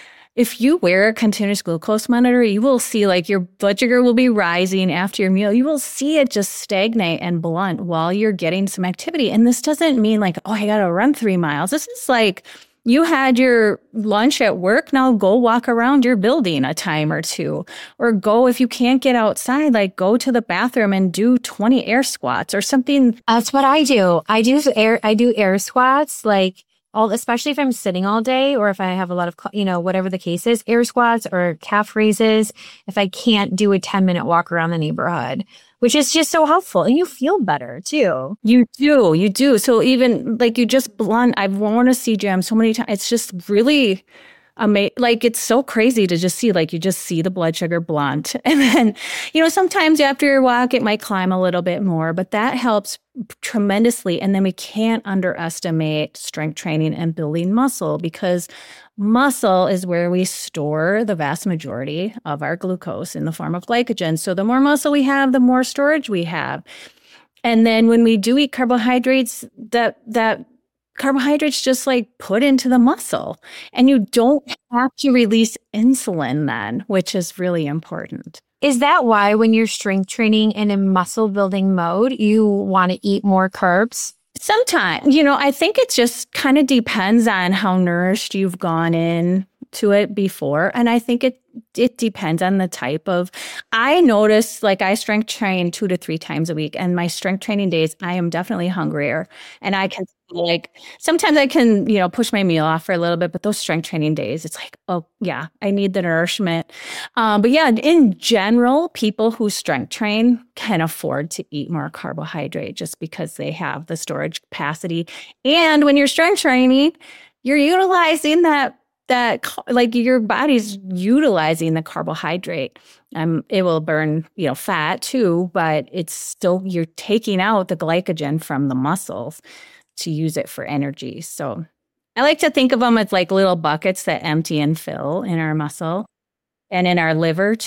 If you wear a continuous glucose monitor, you will see like your blood sugar will be rising after your meal. You will see it just stagnate and blunt while you're getting some activity. And this doesn't mean like, oh, I got to run three miles. This is like you had your lunch at work. Now go walk around your building a time or two, or go, if you can't get outside, like go to the bathroom and do twenty air squats or something. That's what I do. I do air, I do air squats, like all, especially if I'm sitting all day or if I have a lot of, you know, whatever the case is, air squats or calf raises, if I can't do a ten minute walk around the neighborhood, which is just so helpful. And you feel better too. You do, you do. So even like you just blunt, I've worn a C G M so many times. It's just really amazing. Like it's so crazy to just see, like you just see the blood sugar blunt. And then, you know, sometimes after your walk, it might climb a little bit more, but that helps tremendously. And then we can't underestimate strength training and building muscle, because muscle is where we store the vast majority of our glucose in the form of glycogen. So the more muscle we have, the more storage we have. And then when we do eat carbohydrates, that that carbohydrates just like put into the muscle, and you don't have to release insulin then, which is really important. Is that why when you're strength training and in muscle building mode, you want to eat more carbs? Sometimes, you know, I think it just kind of depends on how nourished you've gone in to it before. And I think it it depends on the type of, I notice like I strength train two to three times a week, and my strength training days, I am definitely hungrier. And I can like, sometimes I can, you know, push my meal off for a little bit, but those strength training days, it's like, oh yeah, I need the nourishment. Um, but yeah, in general, people who strength train can afford to eat more carbohydrate just because they have the storage capacity. And when you're strength training, you're utilizing that that like your body's utilizing the carbohydrate. Um, it will burn, you know, fat too, but it's still, you're taking out the glycogen from the muscles to use it for energy. So I like to think of them as like little buckets that empty and fill in our muscle and in our liver too.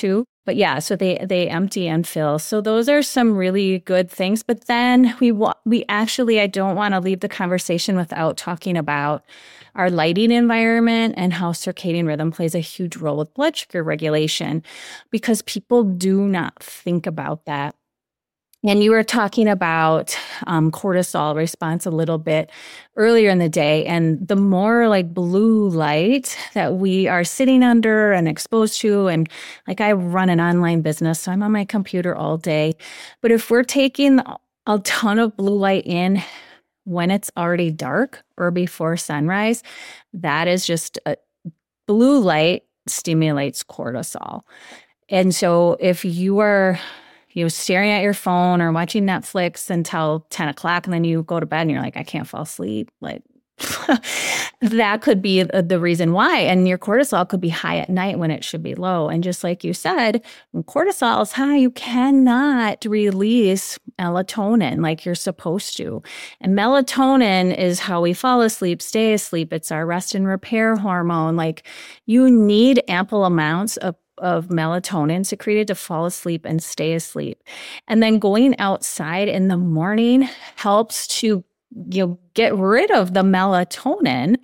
But yeah, so they they empty and fill. So those are some really good things. But then we wa- we actually, I don't want to leave the conversation without talking about our lighting environment and how circadian rhythm plays a huge role with blood sugar regulation, because people do not think about that. And you were talking about um, cortisol response a little bit earlier in the day. And the more like blue light that we are sitting under and exposed to, and like I run an online business, so I'm on my computer all day. But if we're taking a ton of blue light in when it's already dark or before sunrise, that is just a, blue light stimulates cortisol. And so if you are you know, staring at your phone or watching Netflix until ten o'clock, and then you go to bed and you're like, I can't fall asleep. Like that could be the reason why. And your cortisol could be high at night when it should be low. And just like you said, when cortisol is high, you cannot release melatonin like you're supposed to. And melatonin is how we fall asleep, stay asleep. It's our rest and repair hormone. Like you need ample amounts of of melatonin secreted to fall asleep and stay asleep. And then going outside in the morning helps to, you know, get rid of the melatonin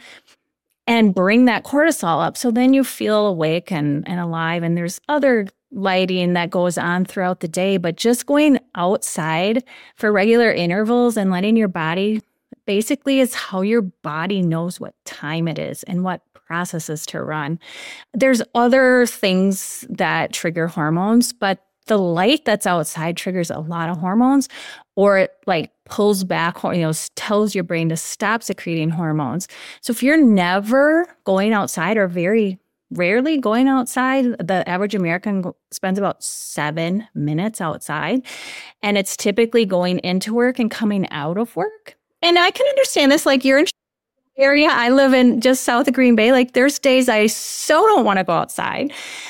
and bring that cortisol up. So then you feel awake and, and alive. And there's other lighting that goes on throughout the day, but just going outside for regular intervals and letting your body basically is how your body knows what time it is and what processes to run. There's other things that trigger hormones, but the light that's outside triggers a lot of hormones, or it like pulls back, you know, tells your brain to stop secreting hormones. So if you're never going outside or very rarely going outside, the average American spends about seven minutes outside, and it's typically going into work and coming out of work. And I can understand this, like you're in area. I live in just south of Green Bay. Like there's days I so don't want to go outside,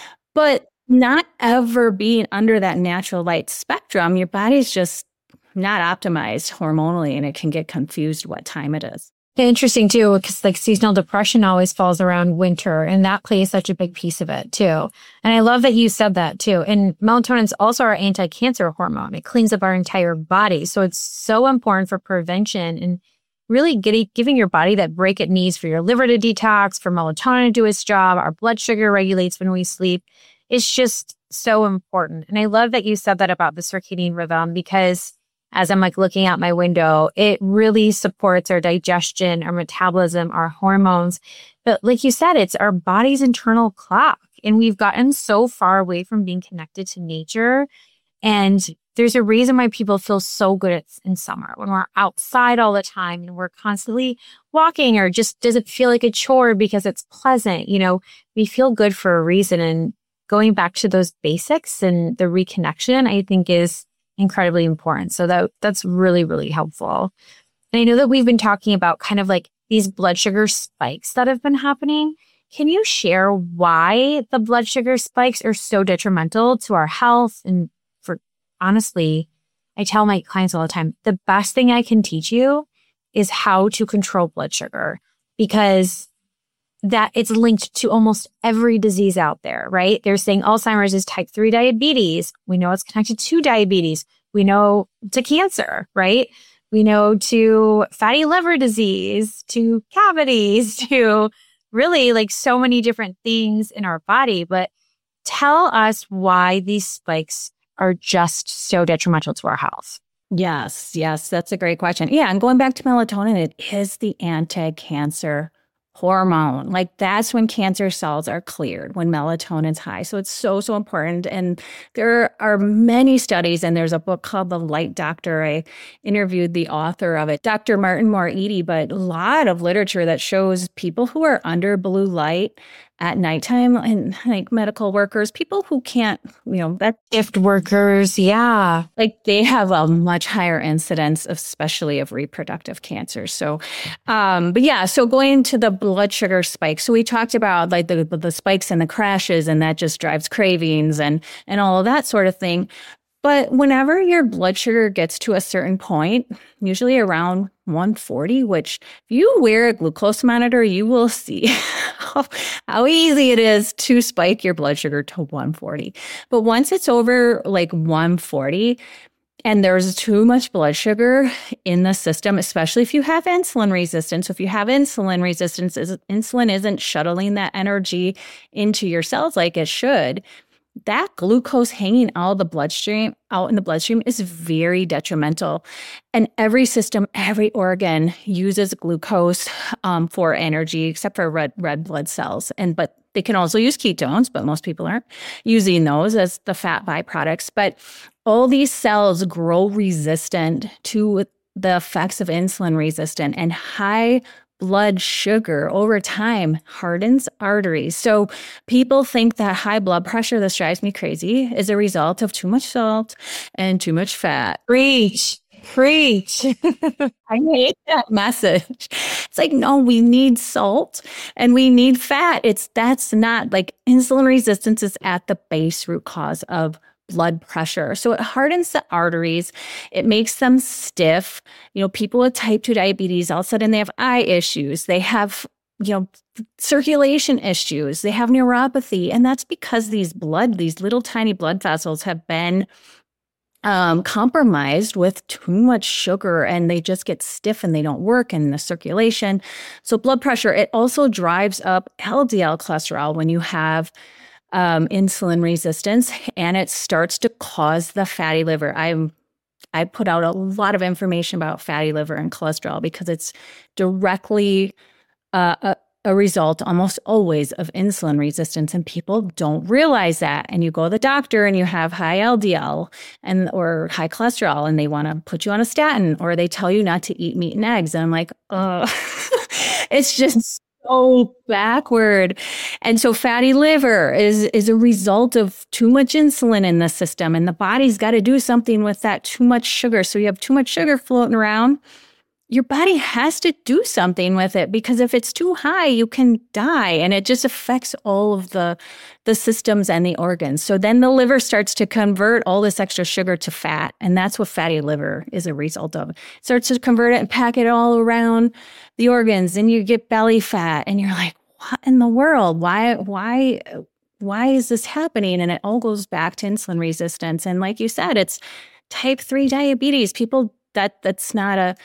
but not ever being under that natural light spectrum, your body's just not optimized hormonally, and it can get confused what time it is. Interesting too, because like seasonal depression always falls around winter, and that plays such a big piece of it too. And I love that you said that too. And melatonin is also our anti-cancer hormone. It cleans up our entire body. So it's so important for prevention and really getting, giving your body that break it needs for your liver to detox, for melatonin to do its job. Our blood sugar regulates when we sleep. It's just so important. And I love that you said that about the circadian rhythm, because as I'm like looking out my window, it really supports our digestion, our metabolism, our hormones. But like you said, it's our body's internal clock. And we've gotten so far away from being connected to nature. And there's a reason why people feel so good in summer when we're outside all the time and we're constantly walking, or just doesn't feel like a chore because it's pleasant. You know, we feel good for a reason. And going back to those basics and the reconnection, I think is incredibly important. So that that's really, really helpful. And I know that we've been talking about kind of like these blood sugar spikes that have been happening. Can you share why the blood sugar spikes are so detrimental to our health? And for honestly, I tell my clients all the time, the best thing I can teach you is how to control blood sugar, because that it's linked to almost every disease out there, right? They're saying Alzheimer's is type three diabetes. We know it's connected to diabetes. We know to cancer, right? We know to fatty liver disease, to cavities, to really like so many different things in our body. But tell us why these spikes are just so detrimental to our health. Yes, yes, that's a great question. Yeah, and going back to melatonin, it is the anti-cancer hormone. Like that's when cancer cells are cleared, when melatonin's high. So it's so, so important. And there are many studies, and there's a book called The Light Doctor. I interviewed the author of it, Doctor Martin Moore-Eady, but a lot of literature that shows people who are under blue light at nighttime, and like medical workers, people who can't, you know, that shift workers, yeah, like they have a much higher incidence, especially of reproductive cancer. So, um, but yeah, so going to the blood sugar spikes. So we talked about like the the spikes and the crashes, and that just drives cravings and and all of that sort of thing. But whenever your blood sugar gets to a certain point, usually around one forty, which if you wear a glucose monitor, you will see how, how easy it is to spike your blood sugar to one forty. But once it's over like one forty, and there's too much blood sugar in the system, especially if you have insulin resistance. So if you have insulin resistance, insulin isn't shuttling that energy into your cells like it should. That glucose hanging out of the bloodstream, out in the bloodstream is very detrimental. And every system, every organ uses glucose um, for energy, except for red red blood cells. And but they can also use ketones, but most people aren't using those as the fat byproducts. But all these cells grow resistant to the effects of insulin resistant, and high blood sugar over time hardens arteries. So people think that high blood pressure, this drives me crazy, is a result of too much salt and too much fat. Preach. Preach. I hate that message. It's like, no, we need salt and we need fat. It's that's not like insulin resistance is at the base root cause of blood pressure. So it hardens the arteries. It makes them stiff. You know, people with type two diabetes, all of a sudden they have eye issues. They have, you know, circulation issues. They have neuropathy. And that's because these blood, these little tiny blood vessels have been um, compromised with too much sugar, and they just get stiff and they don't work in the circulation. So blood pressure, it also drives up L D L cholesterol when you have Um, insulin resistance, and it starts to cause the fatty liver. I'm, I put out a lot of information about fatty liver and cholesterol because it's directly uh, a, a result almost always of insulin resistance, and people don't realize that. And you go to the doctor and you have high L D L and or high cholesterol, and they want to put you on a statin, or they tell you not to eat meat and eggs. And I'm like, oh, it's just so backward. And so fatty liver is, is a result of too much insulin in the system, and the body's got to do something with that too much sugar. So you have too much sugar floating around. Your body has to do something with it, because if it's too high, you can die, and it just affects all of the, the systems and the organs. So then the liver starts to convert all this extra sugar to fat, and that's what fatty liver is a result of. It starts to convert it and pack it all around the organs, and you get belly fat, and you're like, what in the world? Why, why, why is this happening? And it all goes back to insulin resistance. And like you said, it's type three diabetes. People, that that's not a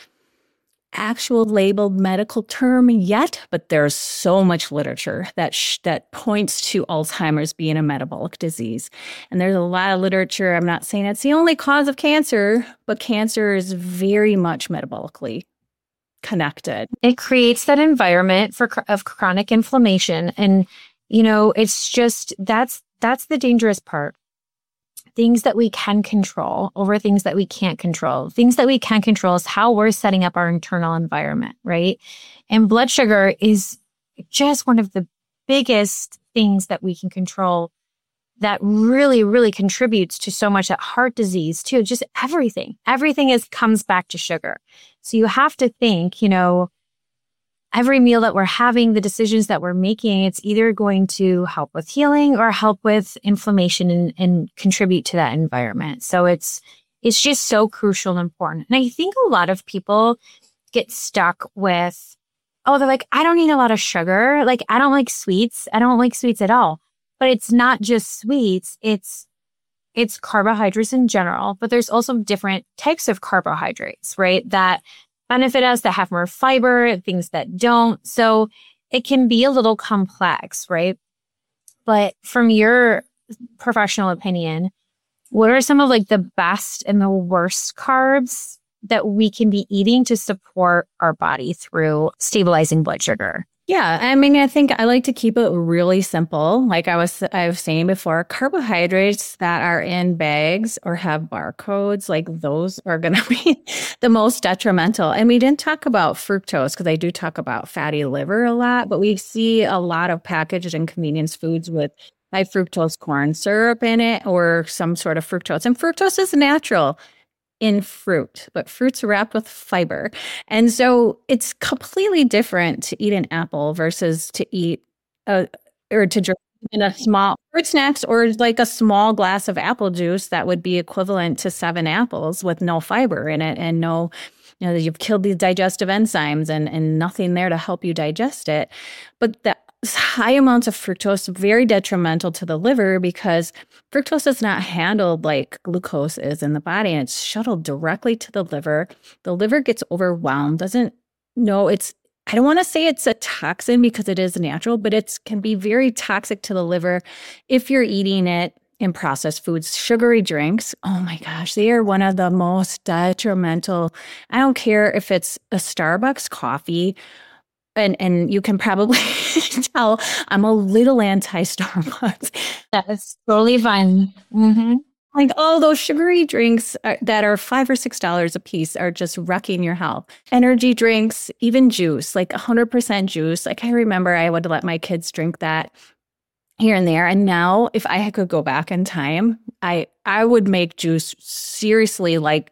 actual labeled medical term yet, but there's so much literature that sh- that points to Alzheimer's being a metabolic disease. And there's a lot of literature. I'm not saying it's the only cause of cancer, but cancer is very much metabolically connected. It creates that environment for of chronic inflammation, and you know, it's just that's that's the dangerous part. Things that we can control over things that we can't control. Things that we can control is how we're setting up our internal environment, right? And blood sugar is just one of the biggest things that we can control that really, really contributes to so much at heart disease too. Just everything. Everything is comes back to sugar. So you have to think, you know, every meal that we're having, the decisions that we're making, it's either going to help with healing or help with inflammation and, and contribute to that environment. So it's it's just so crucial and important. And I think a lot of people get stuck with, oh, they're like, I don't eat a lot of sugar. Like, I don't like sweets. I don't like sweets at all. But it's not just sweets. It's it's carbohydrates in general. But there's also different types of carbohydrates, right? That benefit us, that have more fiber, things that don't. So it can be a little complex, right? But from your professional opinion, what are some of like the best and the worst carbs that we can be eating to support our body through stabilizing blood sugar? Yeah, I mean, I think I like to keep it really simple. Like I was I was saying before, carbohydrates that are in bags or have barcodes, like those are going to be the most detrimental. And we didn't talk about fructose, because I do talk about fatty liver a lot, but we see a lot of packaged and convenience foods with high fructose corn syrup in it or some sort of fructose. And fructose is natural in fruit, but fruit's wrapped with fiber. And so it's completely different to eat an apple versus to eat a, or to drink in a small, fruit snacks or like a small glass of apple juice that would be equivalent to seven apples with no fiber in it and no, you know, you've killed these digestive enzymes and, and nothing there to help you digest it. But the high amounts of fructose very detrimental to the liver because fructose is not handled like glucose is in the body, and it's shuttled directly to the liver. The liver gets overwhelmed, doesn't know it's, I don't want to say it's a toxin because it is natural, but it can be very toxic to the liver if you're eating it in processed foods. Sugary drinks, oh my gosh, they are one of the most detrimental. I don't care if it's a Starbucks coffee. And and you can probably tell I'm a little anti-Starbucks. That's totally fine. Mm-hmm. Like all those sugary drinks are, that are five or six dollars a piece are just wrecking your health. Energy drinks, even juice, like one hundred percent juice. Like I remember I would let my kids drink that here and there. And now if I could go back in time, I I would make juice seriously like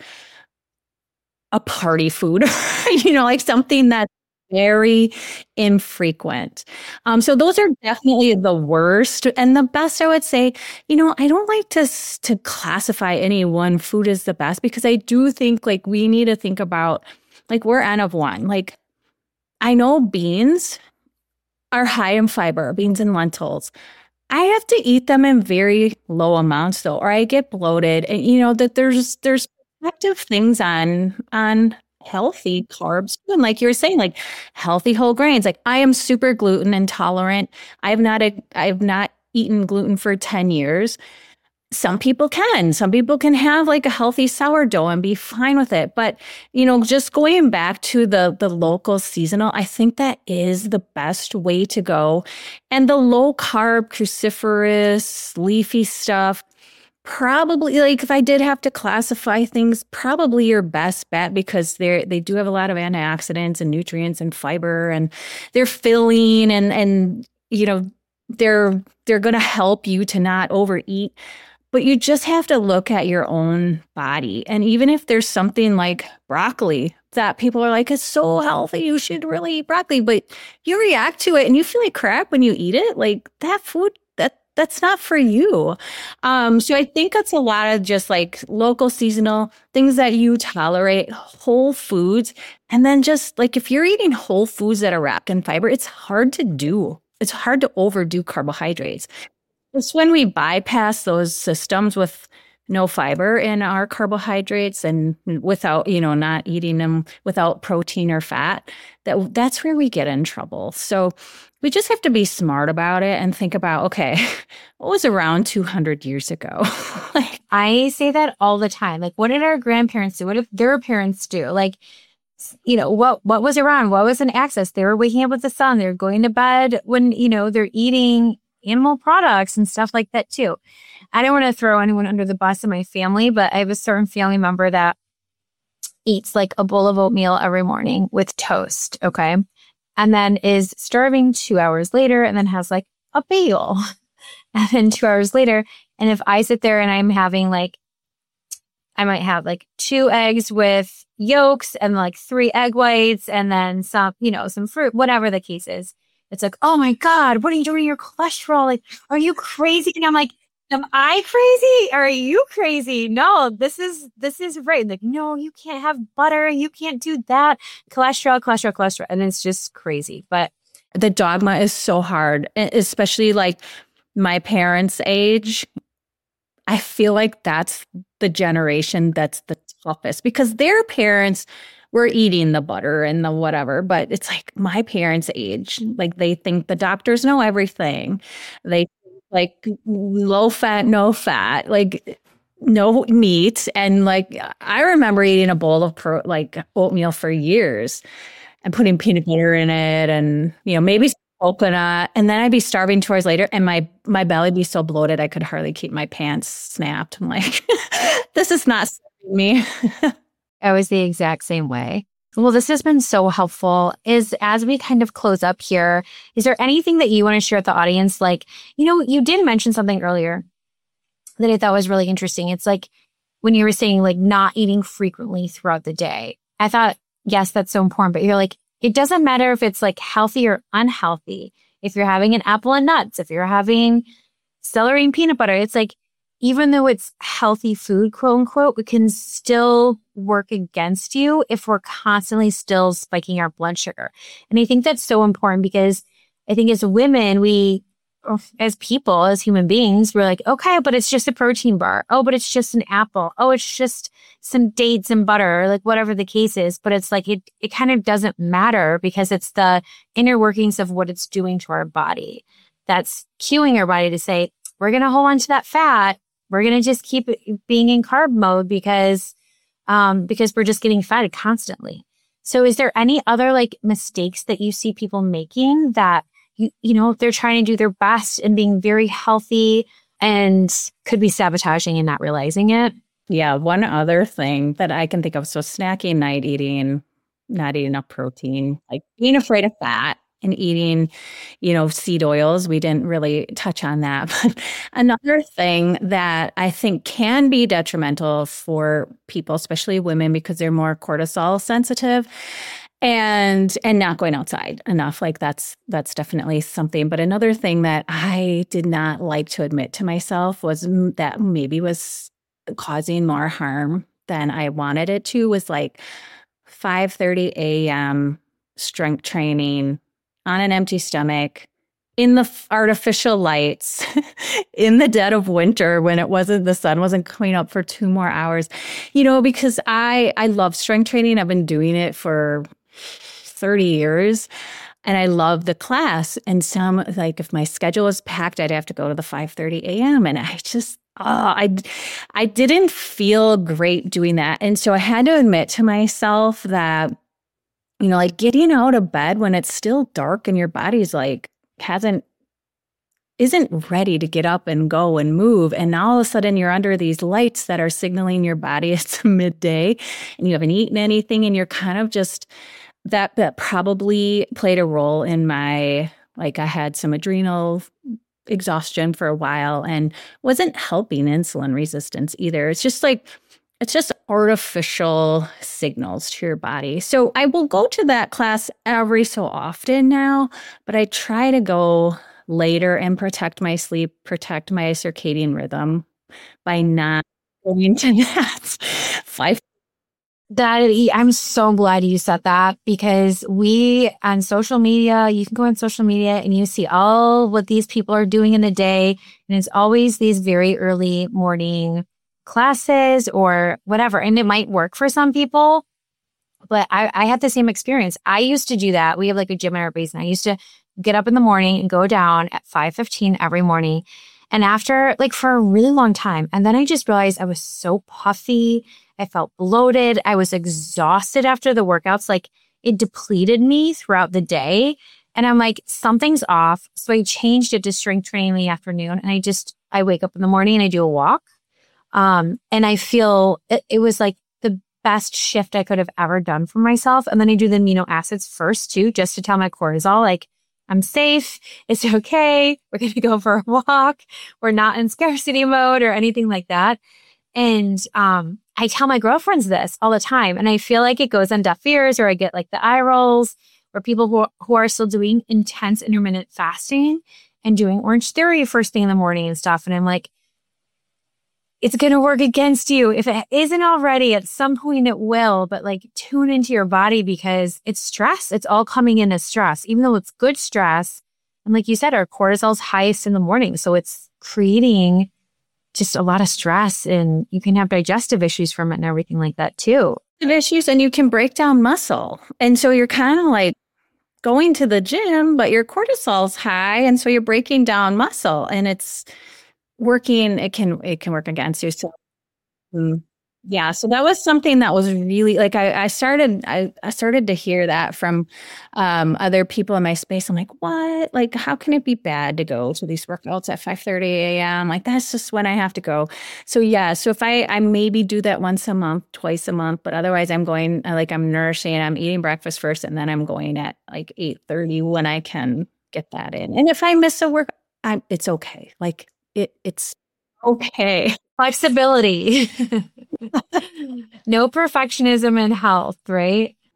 a party food, you know, like something that very infrequent. Um, so those are definitely the worst. And the best, I would say, you know, I don't like to, to classify any one food as the best because I do think like we need to think about like we're N of one. Like I know beans are high in fiber, beans and lentils. I have to eat them in very low amounts though, or I get bloated. And you know that there's there's protective things on on healthy carbs. And like you were saying, like healthy whole grains. Like I am super gluten intolerant. I've not, a, I've not eaten gluten for ten years. Some people can, some people can have like a healthy sourdough and be fine with it. But, you know, just going back to the, the local seasonal, I think that is the best way to go. And the low carb, cruciferous, leafy stuff, probably, like if I did have to classify things, probably your best bet because they they do have a lot of antioxidants and nutrients and fiber, and they're filling and and you know they're they're going to help you to not overeat. But you just have to look at your own body, and even if there's something like broccoli that people are like, it's so healthy, you should really eat broccoli, but you react to it and you feel like crap when you eat it, like that food. That's not for you. Um, so I think it's a lot of just like local seasonal things that you tolerate, whole foods. And then just like if you're eating whole foods that are wrapped in fiber, it's hard to do. It's hard to overdo carbohydrates. It's when we bypass those systems with no fiber in our carbohydrates and without, you know, not eating them without protein or fat, that that's where we get in trouble. So we just have to be smart about it and think about, okay, what was around two hundred years ago? Like I say that all the time. Like, what did our grandparents do? What did their parents do? Like, you know, what what was around? What was an access? They were waking up with the sun. They're going to bed when, you know, they're eating animal products and stuff like that too. I don't want to throw anyone under the bus in my family, but I have a certain family member that eats like a bowl of oatmeal every morning with toast. Okay. And then is starving two hours later and then has like a bagel. And then two hours later. And if I sit there and I'm having like, I might have like two eggs with yolks and like three egg whites and then some, you know, some fruit, whatever the case is. It's like, oh my God, what are you doing to your cholesterol? Like, are you crazy? And I'm like, am I crazy? Or are you crazy? No, this is, this is right. Like, no, you can't have butter. You can't do that. Cholesterol, cholesterol, cholesterol. And it's just crazy. But the dogma is so hard, especially like my parents' age. I feel like that's the generation that's the toughest because their parents were eating the butter and the whatever. But it's like my parents' age, like they think the doctors know everything. They like low fat, no fat, like no meat. And like, I remember eating a bowl of pro, like oatmeal for years and putting peanut butter in it and, you know, maybe some coconut. And then I'd be starving two hours later and my, my belly be so bloated, I could hardly keep my pants snapped. I'm like, this is not serving me. I was the exact same way. Well, this has been so helpful. Is as we kind of close up here, is there anything that you want to share with the audience? Like, you know, you did mention something earlier that I thought was really interesting. It's like when you were saying like not eating frequently throughout the day. I thought, yes, that's so important. But you're like, it doesn't matter if it's like healthy or unhealthy. If you're having an apple and nuts, if you're having celery and peanut butter. It's like, even though it's healthy food, quote unquote, it can still work against you if we're constantly still spiking our blood sugar. And I think that's so important because I think as women, we, as people, as human beings, we're like, okay, but it's just a protein bar. Oh, but it's just an apple. Oh, it's just some dates and butter, or like whatever the case is. But it's like, it, it kind of doesn't matter because it's the inner workings of what it's doing to our body that's cueing our body to say, we're going to hold on to that fat. We're going to just keep being in carb mode because, um, because we're just getting fed constantly. So is there any other like mistakes that you see people making that, you, you know, they're trying to do their best and being very healthy and could be sabotaging and not realizing it? Yeah. One other thing that I can think of. So snacking, night eating, not eating enough protein, like being afraid of fat. And eating, you know, seed oils. We didn't really touch on that. But another thing that I think can be detrimental for people, especially women, because they're more cortisol sensitive and and not going outside enough. Like that's that's definitely something. But another thing that I did not like to admit to myself was that maybe was causing more harm than I wanted it to was like five thirty a.m. strength training on an empty stomach, in the f- artificial lights, in the dead of winter when it wasn't, the sun wasn't coming up for two more hours, you know, because I, I love strength training. I've been doing it for thirty years and I love the class. And some, like if my schedule was packed, I'd have to go to the five thirty a.m. And I just, oh, I, I didn't feel great doing that. And so I had to admit to myself that, you know, like getting out of bed when it's still dark and your body's like hasn't, isn't ready to get up and go and move. And now all of a sudden you're under these lights that are signaling your body it's midday and you haven't eaten anything and you're kind of just, that, that probably played a role in my, like I had some adrenal exhaustion for a while and wasn't helping insulin resistance either. It's just like, it's just artificial signals to your body. So I will go to that class every so often now, but I try to go later and protect my sleep, protect my circadian rhythm by not going to that five. That I'm so glad you said that because we on social media, you can go on social media and you see all what these people are doing in a day. And it's always these very early morning classes or whatever. And it might work for some people, but I, I had the same experience. I used to do that. We have like a gym in our basement. I used to get up in the morning and go down at five fifteen every morning. And after like for a really long time, and then I just realized I was so puffy. I felt bloated. I was exhausted after the workouts. Like it depleted me throughout the day. And I'm like, something's off. So I changed it to strength training in the afternoon. And I just, I wake up in the morning and I do a walk. Um, and I feel it, it was like the best shift I could have ever done for myself. And then I do the amino acids first too, just to tell my cortisol, like, I'm safe. It's okay. We're going to go for a walk. We're not in scarcity mode or anything like that. And um, I tell my girlfriends this all the time. And I feel like it goes on deaf ears or I get like the eye rolls or people who, who are still doing intense intermittent fasting and doing Orange Theory first thing in the morning and stuff. And I'm like, it's going to work against you. If it isn't already, at some point it will, but like tune into your body because it's stress. It's all coming in as stress, even though it's good stress. And like you said, our cortisol's highest in the morning. So it's creating just a lot of stress and you can have digestive issues from it and everything like that too. Issues and you can break down muscle. And so you're kind of like going to the gym, but your cortisol's high. And so you're breaking down muscle and it's working, it can it can work against you. So mm, yeah, so that was something that was really like I, I started I, I started to hear that from um, other people in my space. I'm like, what? Like, how can it be bad to go to these workouts at five thirty a.m.? Like, that's just when I have to go. So yeah, so if I I maybe do that once a month, twice a month, but otherwise I'm going like I'm nourishing, I'm eating breakfast first, and then I'm going at like eight thirty when I can get that in. And if I miss a work, I, it's okay. Like it it's okay. Flexibility. No perfectionism in health, right?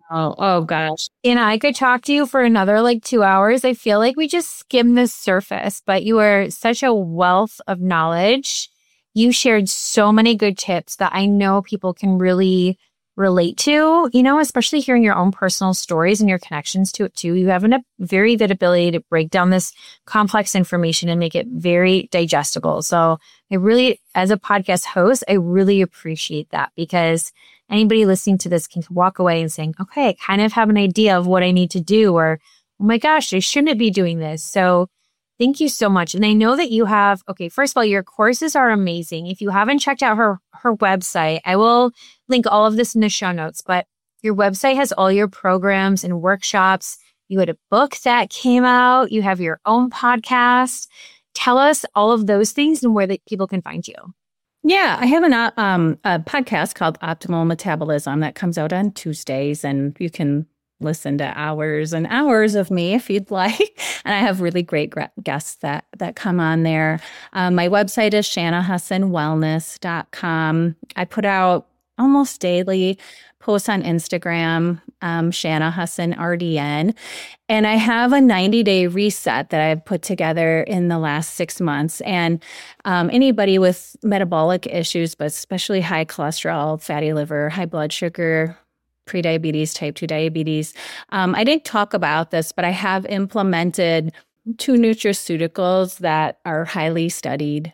Oh, oh gosh. And I could talk to you for another like two hours. I feel like we just skimmed the surface, but you are such a wealth of knowledge. You shared so many good tips that I know people can really relate to, you know, especially hearing your own personal stories and your connections to it too. You have a very good ability to break down this complex information and make it very digestible. So I really, as a podcast host, I really appreciate that, because anybody listening to this can walk away and saying, okay, I kind of have an idea of what I need to do, or, oh my gosh, I shouldn't be doing this. So thank you so much. And I know that you have, okay, first of all, your courses are amazing. If you haven't checked out her, her website, I will link all of this in the show notes, but your website has all your programs and workshops. You had a book that came out. You have your own podcast. Tell us all of those things and where the people can find you. Yeah, I have an, uh, um, a podcast called Optimal Metabolism that comes out on Tuesdays, and you can listen to hours and hours of me if you'd like. And I have really great guests that that come on there. Um, my website is shanna husson wellness dot com. I put out almost daily posts on Instagram, um, Shanna Husson R D N. And I have a ninety-day reset that I've put together in the last six months. And um, anybody with metabolic issues, but especially high cholesterol, fatty liver, high blood sugar, prediabetes, type two diabetes. Um, I didn't talk about this, but I have implemented two nutraceuticals that are highly studied,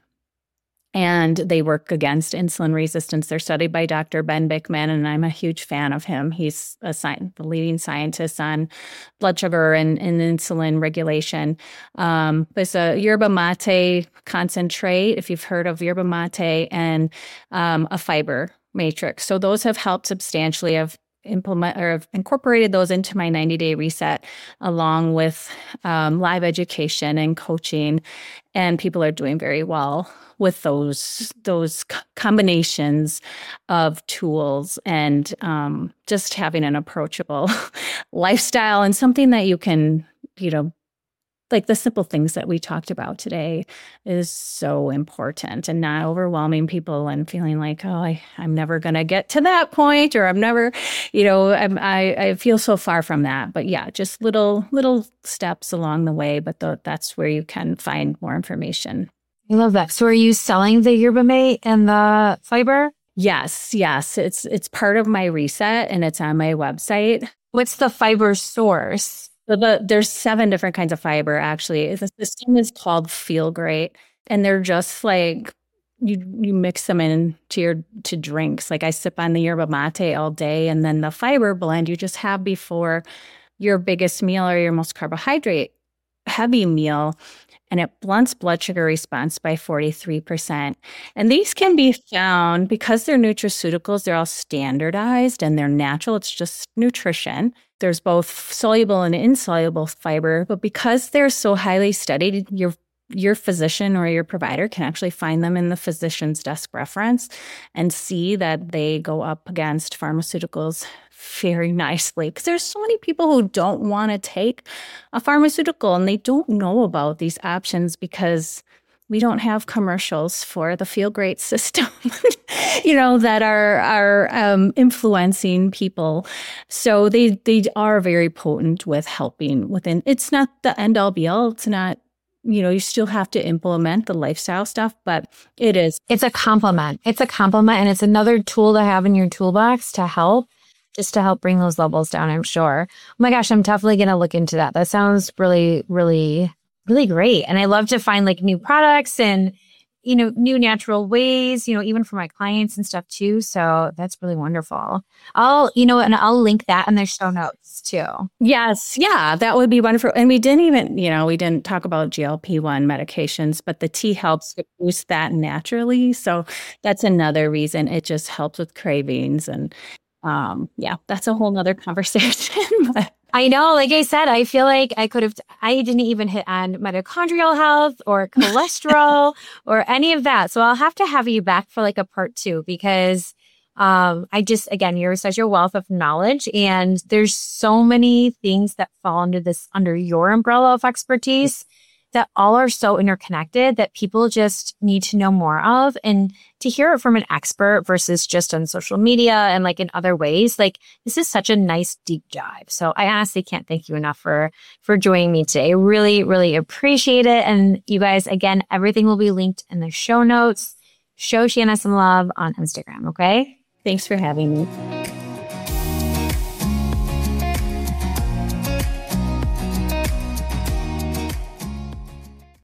and they work against insulin resistance. They're studied by Doctor Ben Bickman, and I'm a huge fan of him. He's a sci- the leading scientist on blood sugar and, and insulin regulation. Um, there's a yerba mate concentrate, if you've heard of yerba mate, and um, a fiber matrix. So those have helped substantially. I've implement or have incorporated those into my ninety-day reset, along with um, live education and coaching, and people are doing very well with those those combinations of tools, and um, just having an approachable lifestyle and something that you can, you know, like the simple things that we talked about today is so important, and not overwhelming people and feeling like, oh, I, I'm never going to get to that point, or I'm never, you know, I'm, I, I feel so far from that. But yeah, just little, little steps along the way. But the, that's where you can find more information. I love that. So are you selling the yerba mate and the fiber? Yes, yes. It's, it's part of my reset, and it's on my website. What's the fiber source? So the, there's seven different kinds of fiber, actually. The system is called Feel Great, and they're just like, you you mix them into your to drinks. Like I sip on the yerba mate all day, and then the fiber blend you just have before your biggest meal or your most carbohydrate heavy meal, and it blunts blood sugar response by forty-three percent. And these can be found, because they're nutraceuticals, they're all standardized and they're natural. It's just nutrition. There's both soluble and insoluble fiber, but because they're so highly studied, your your physician or your provider can actually find them in the physician's desk reference and see that they go up against pharmaceuticals very nicely. Because there's so many people who don't want to take a pharmaceutical, and they don't know about these options because we don't have commercials for the Feel Great system, you know, that are are um, influencing people. So they they are very potent with helping within. It's not the end all be all. It's not, you know, you still have to implement the lifestyle stuff, but it is. It's a complement. It's a complement, and it's another tool to have in your toolbox to help, just to help bring those levels down, I'm sure. Oh my gosh, I'm definitely going to look into that. That sounds really, really, really great. And I love to find like new products and, you know, new natural ways, you know, even for my clients and stuff too. So that's really wonderful. I'll, you know, and I'll link that in the show notes too. Yes. Yeah, that would be wonderful. And we didn't even, you know, we didn't talk about G L P one medications, but the tea helps to boost that naturally. So that's another reason. It just helps with cravings. And um, yeah, that's a whole nother conversation. But I know, like I said, I feel like I could have, I didn't even hit on mitochondrial health or cholesterol or any of that. So I'll have to have you back for like a part two, because um, I just, again, you're such a wealth of knowledge, and there's so many things that fall under this, under your umbrella of expertise that all are so interconnected that people just need to know more of. And to hear it from an expert versus just on social media and like in other ways, like this is such a nice deep dive. So I honestly can't thank you enough for, for joining me today. Really, really appreciate it. And you guys, again, everything will be linked in the show notes. Show Shanna some love on Instagram, okay? Thanks for having me.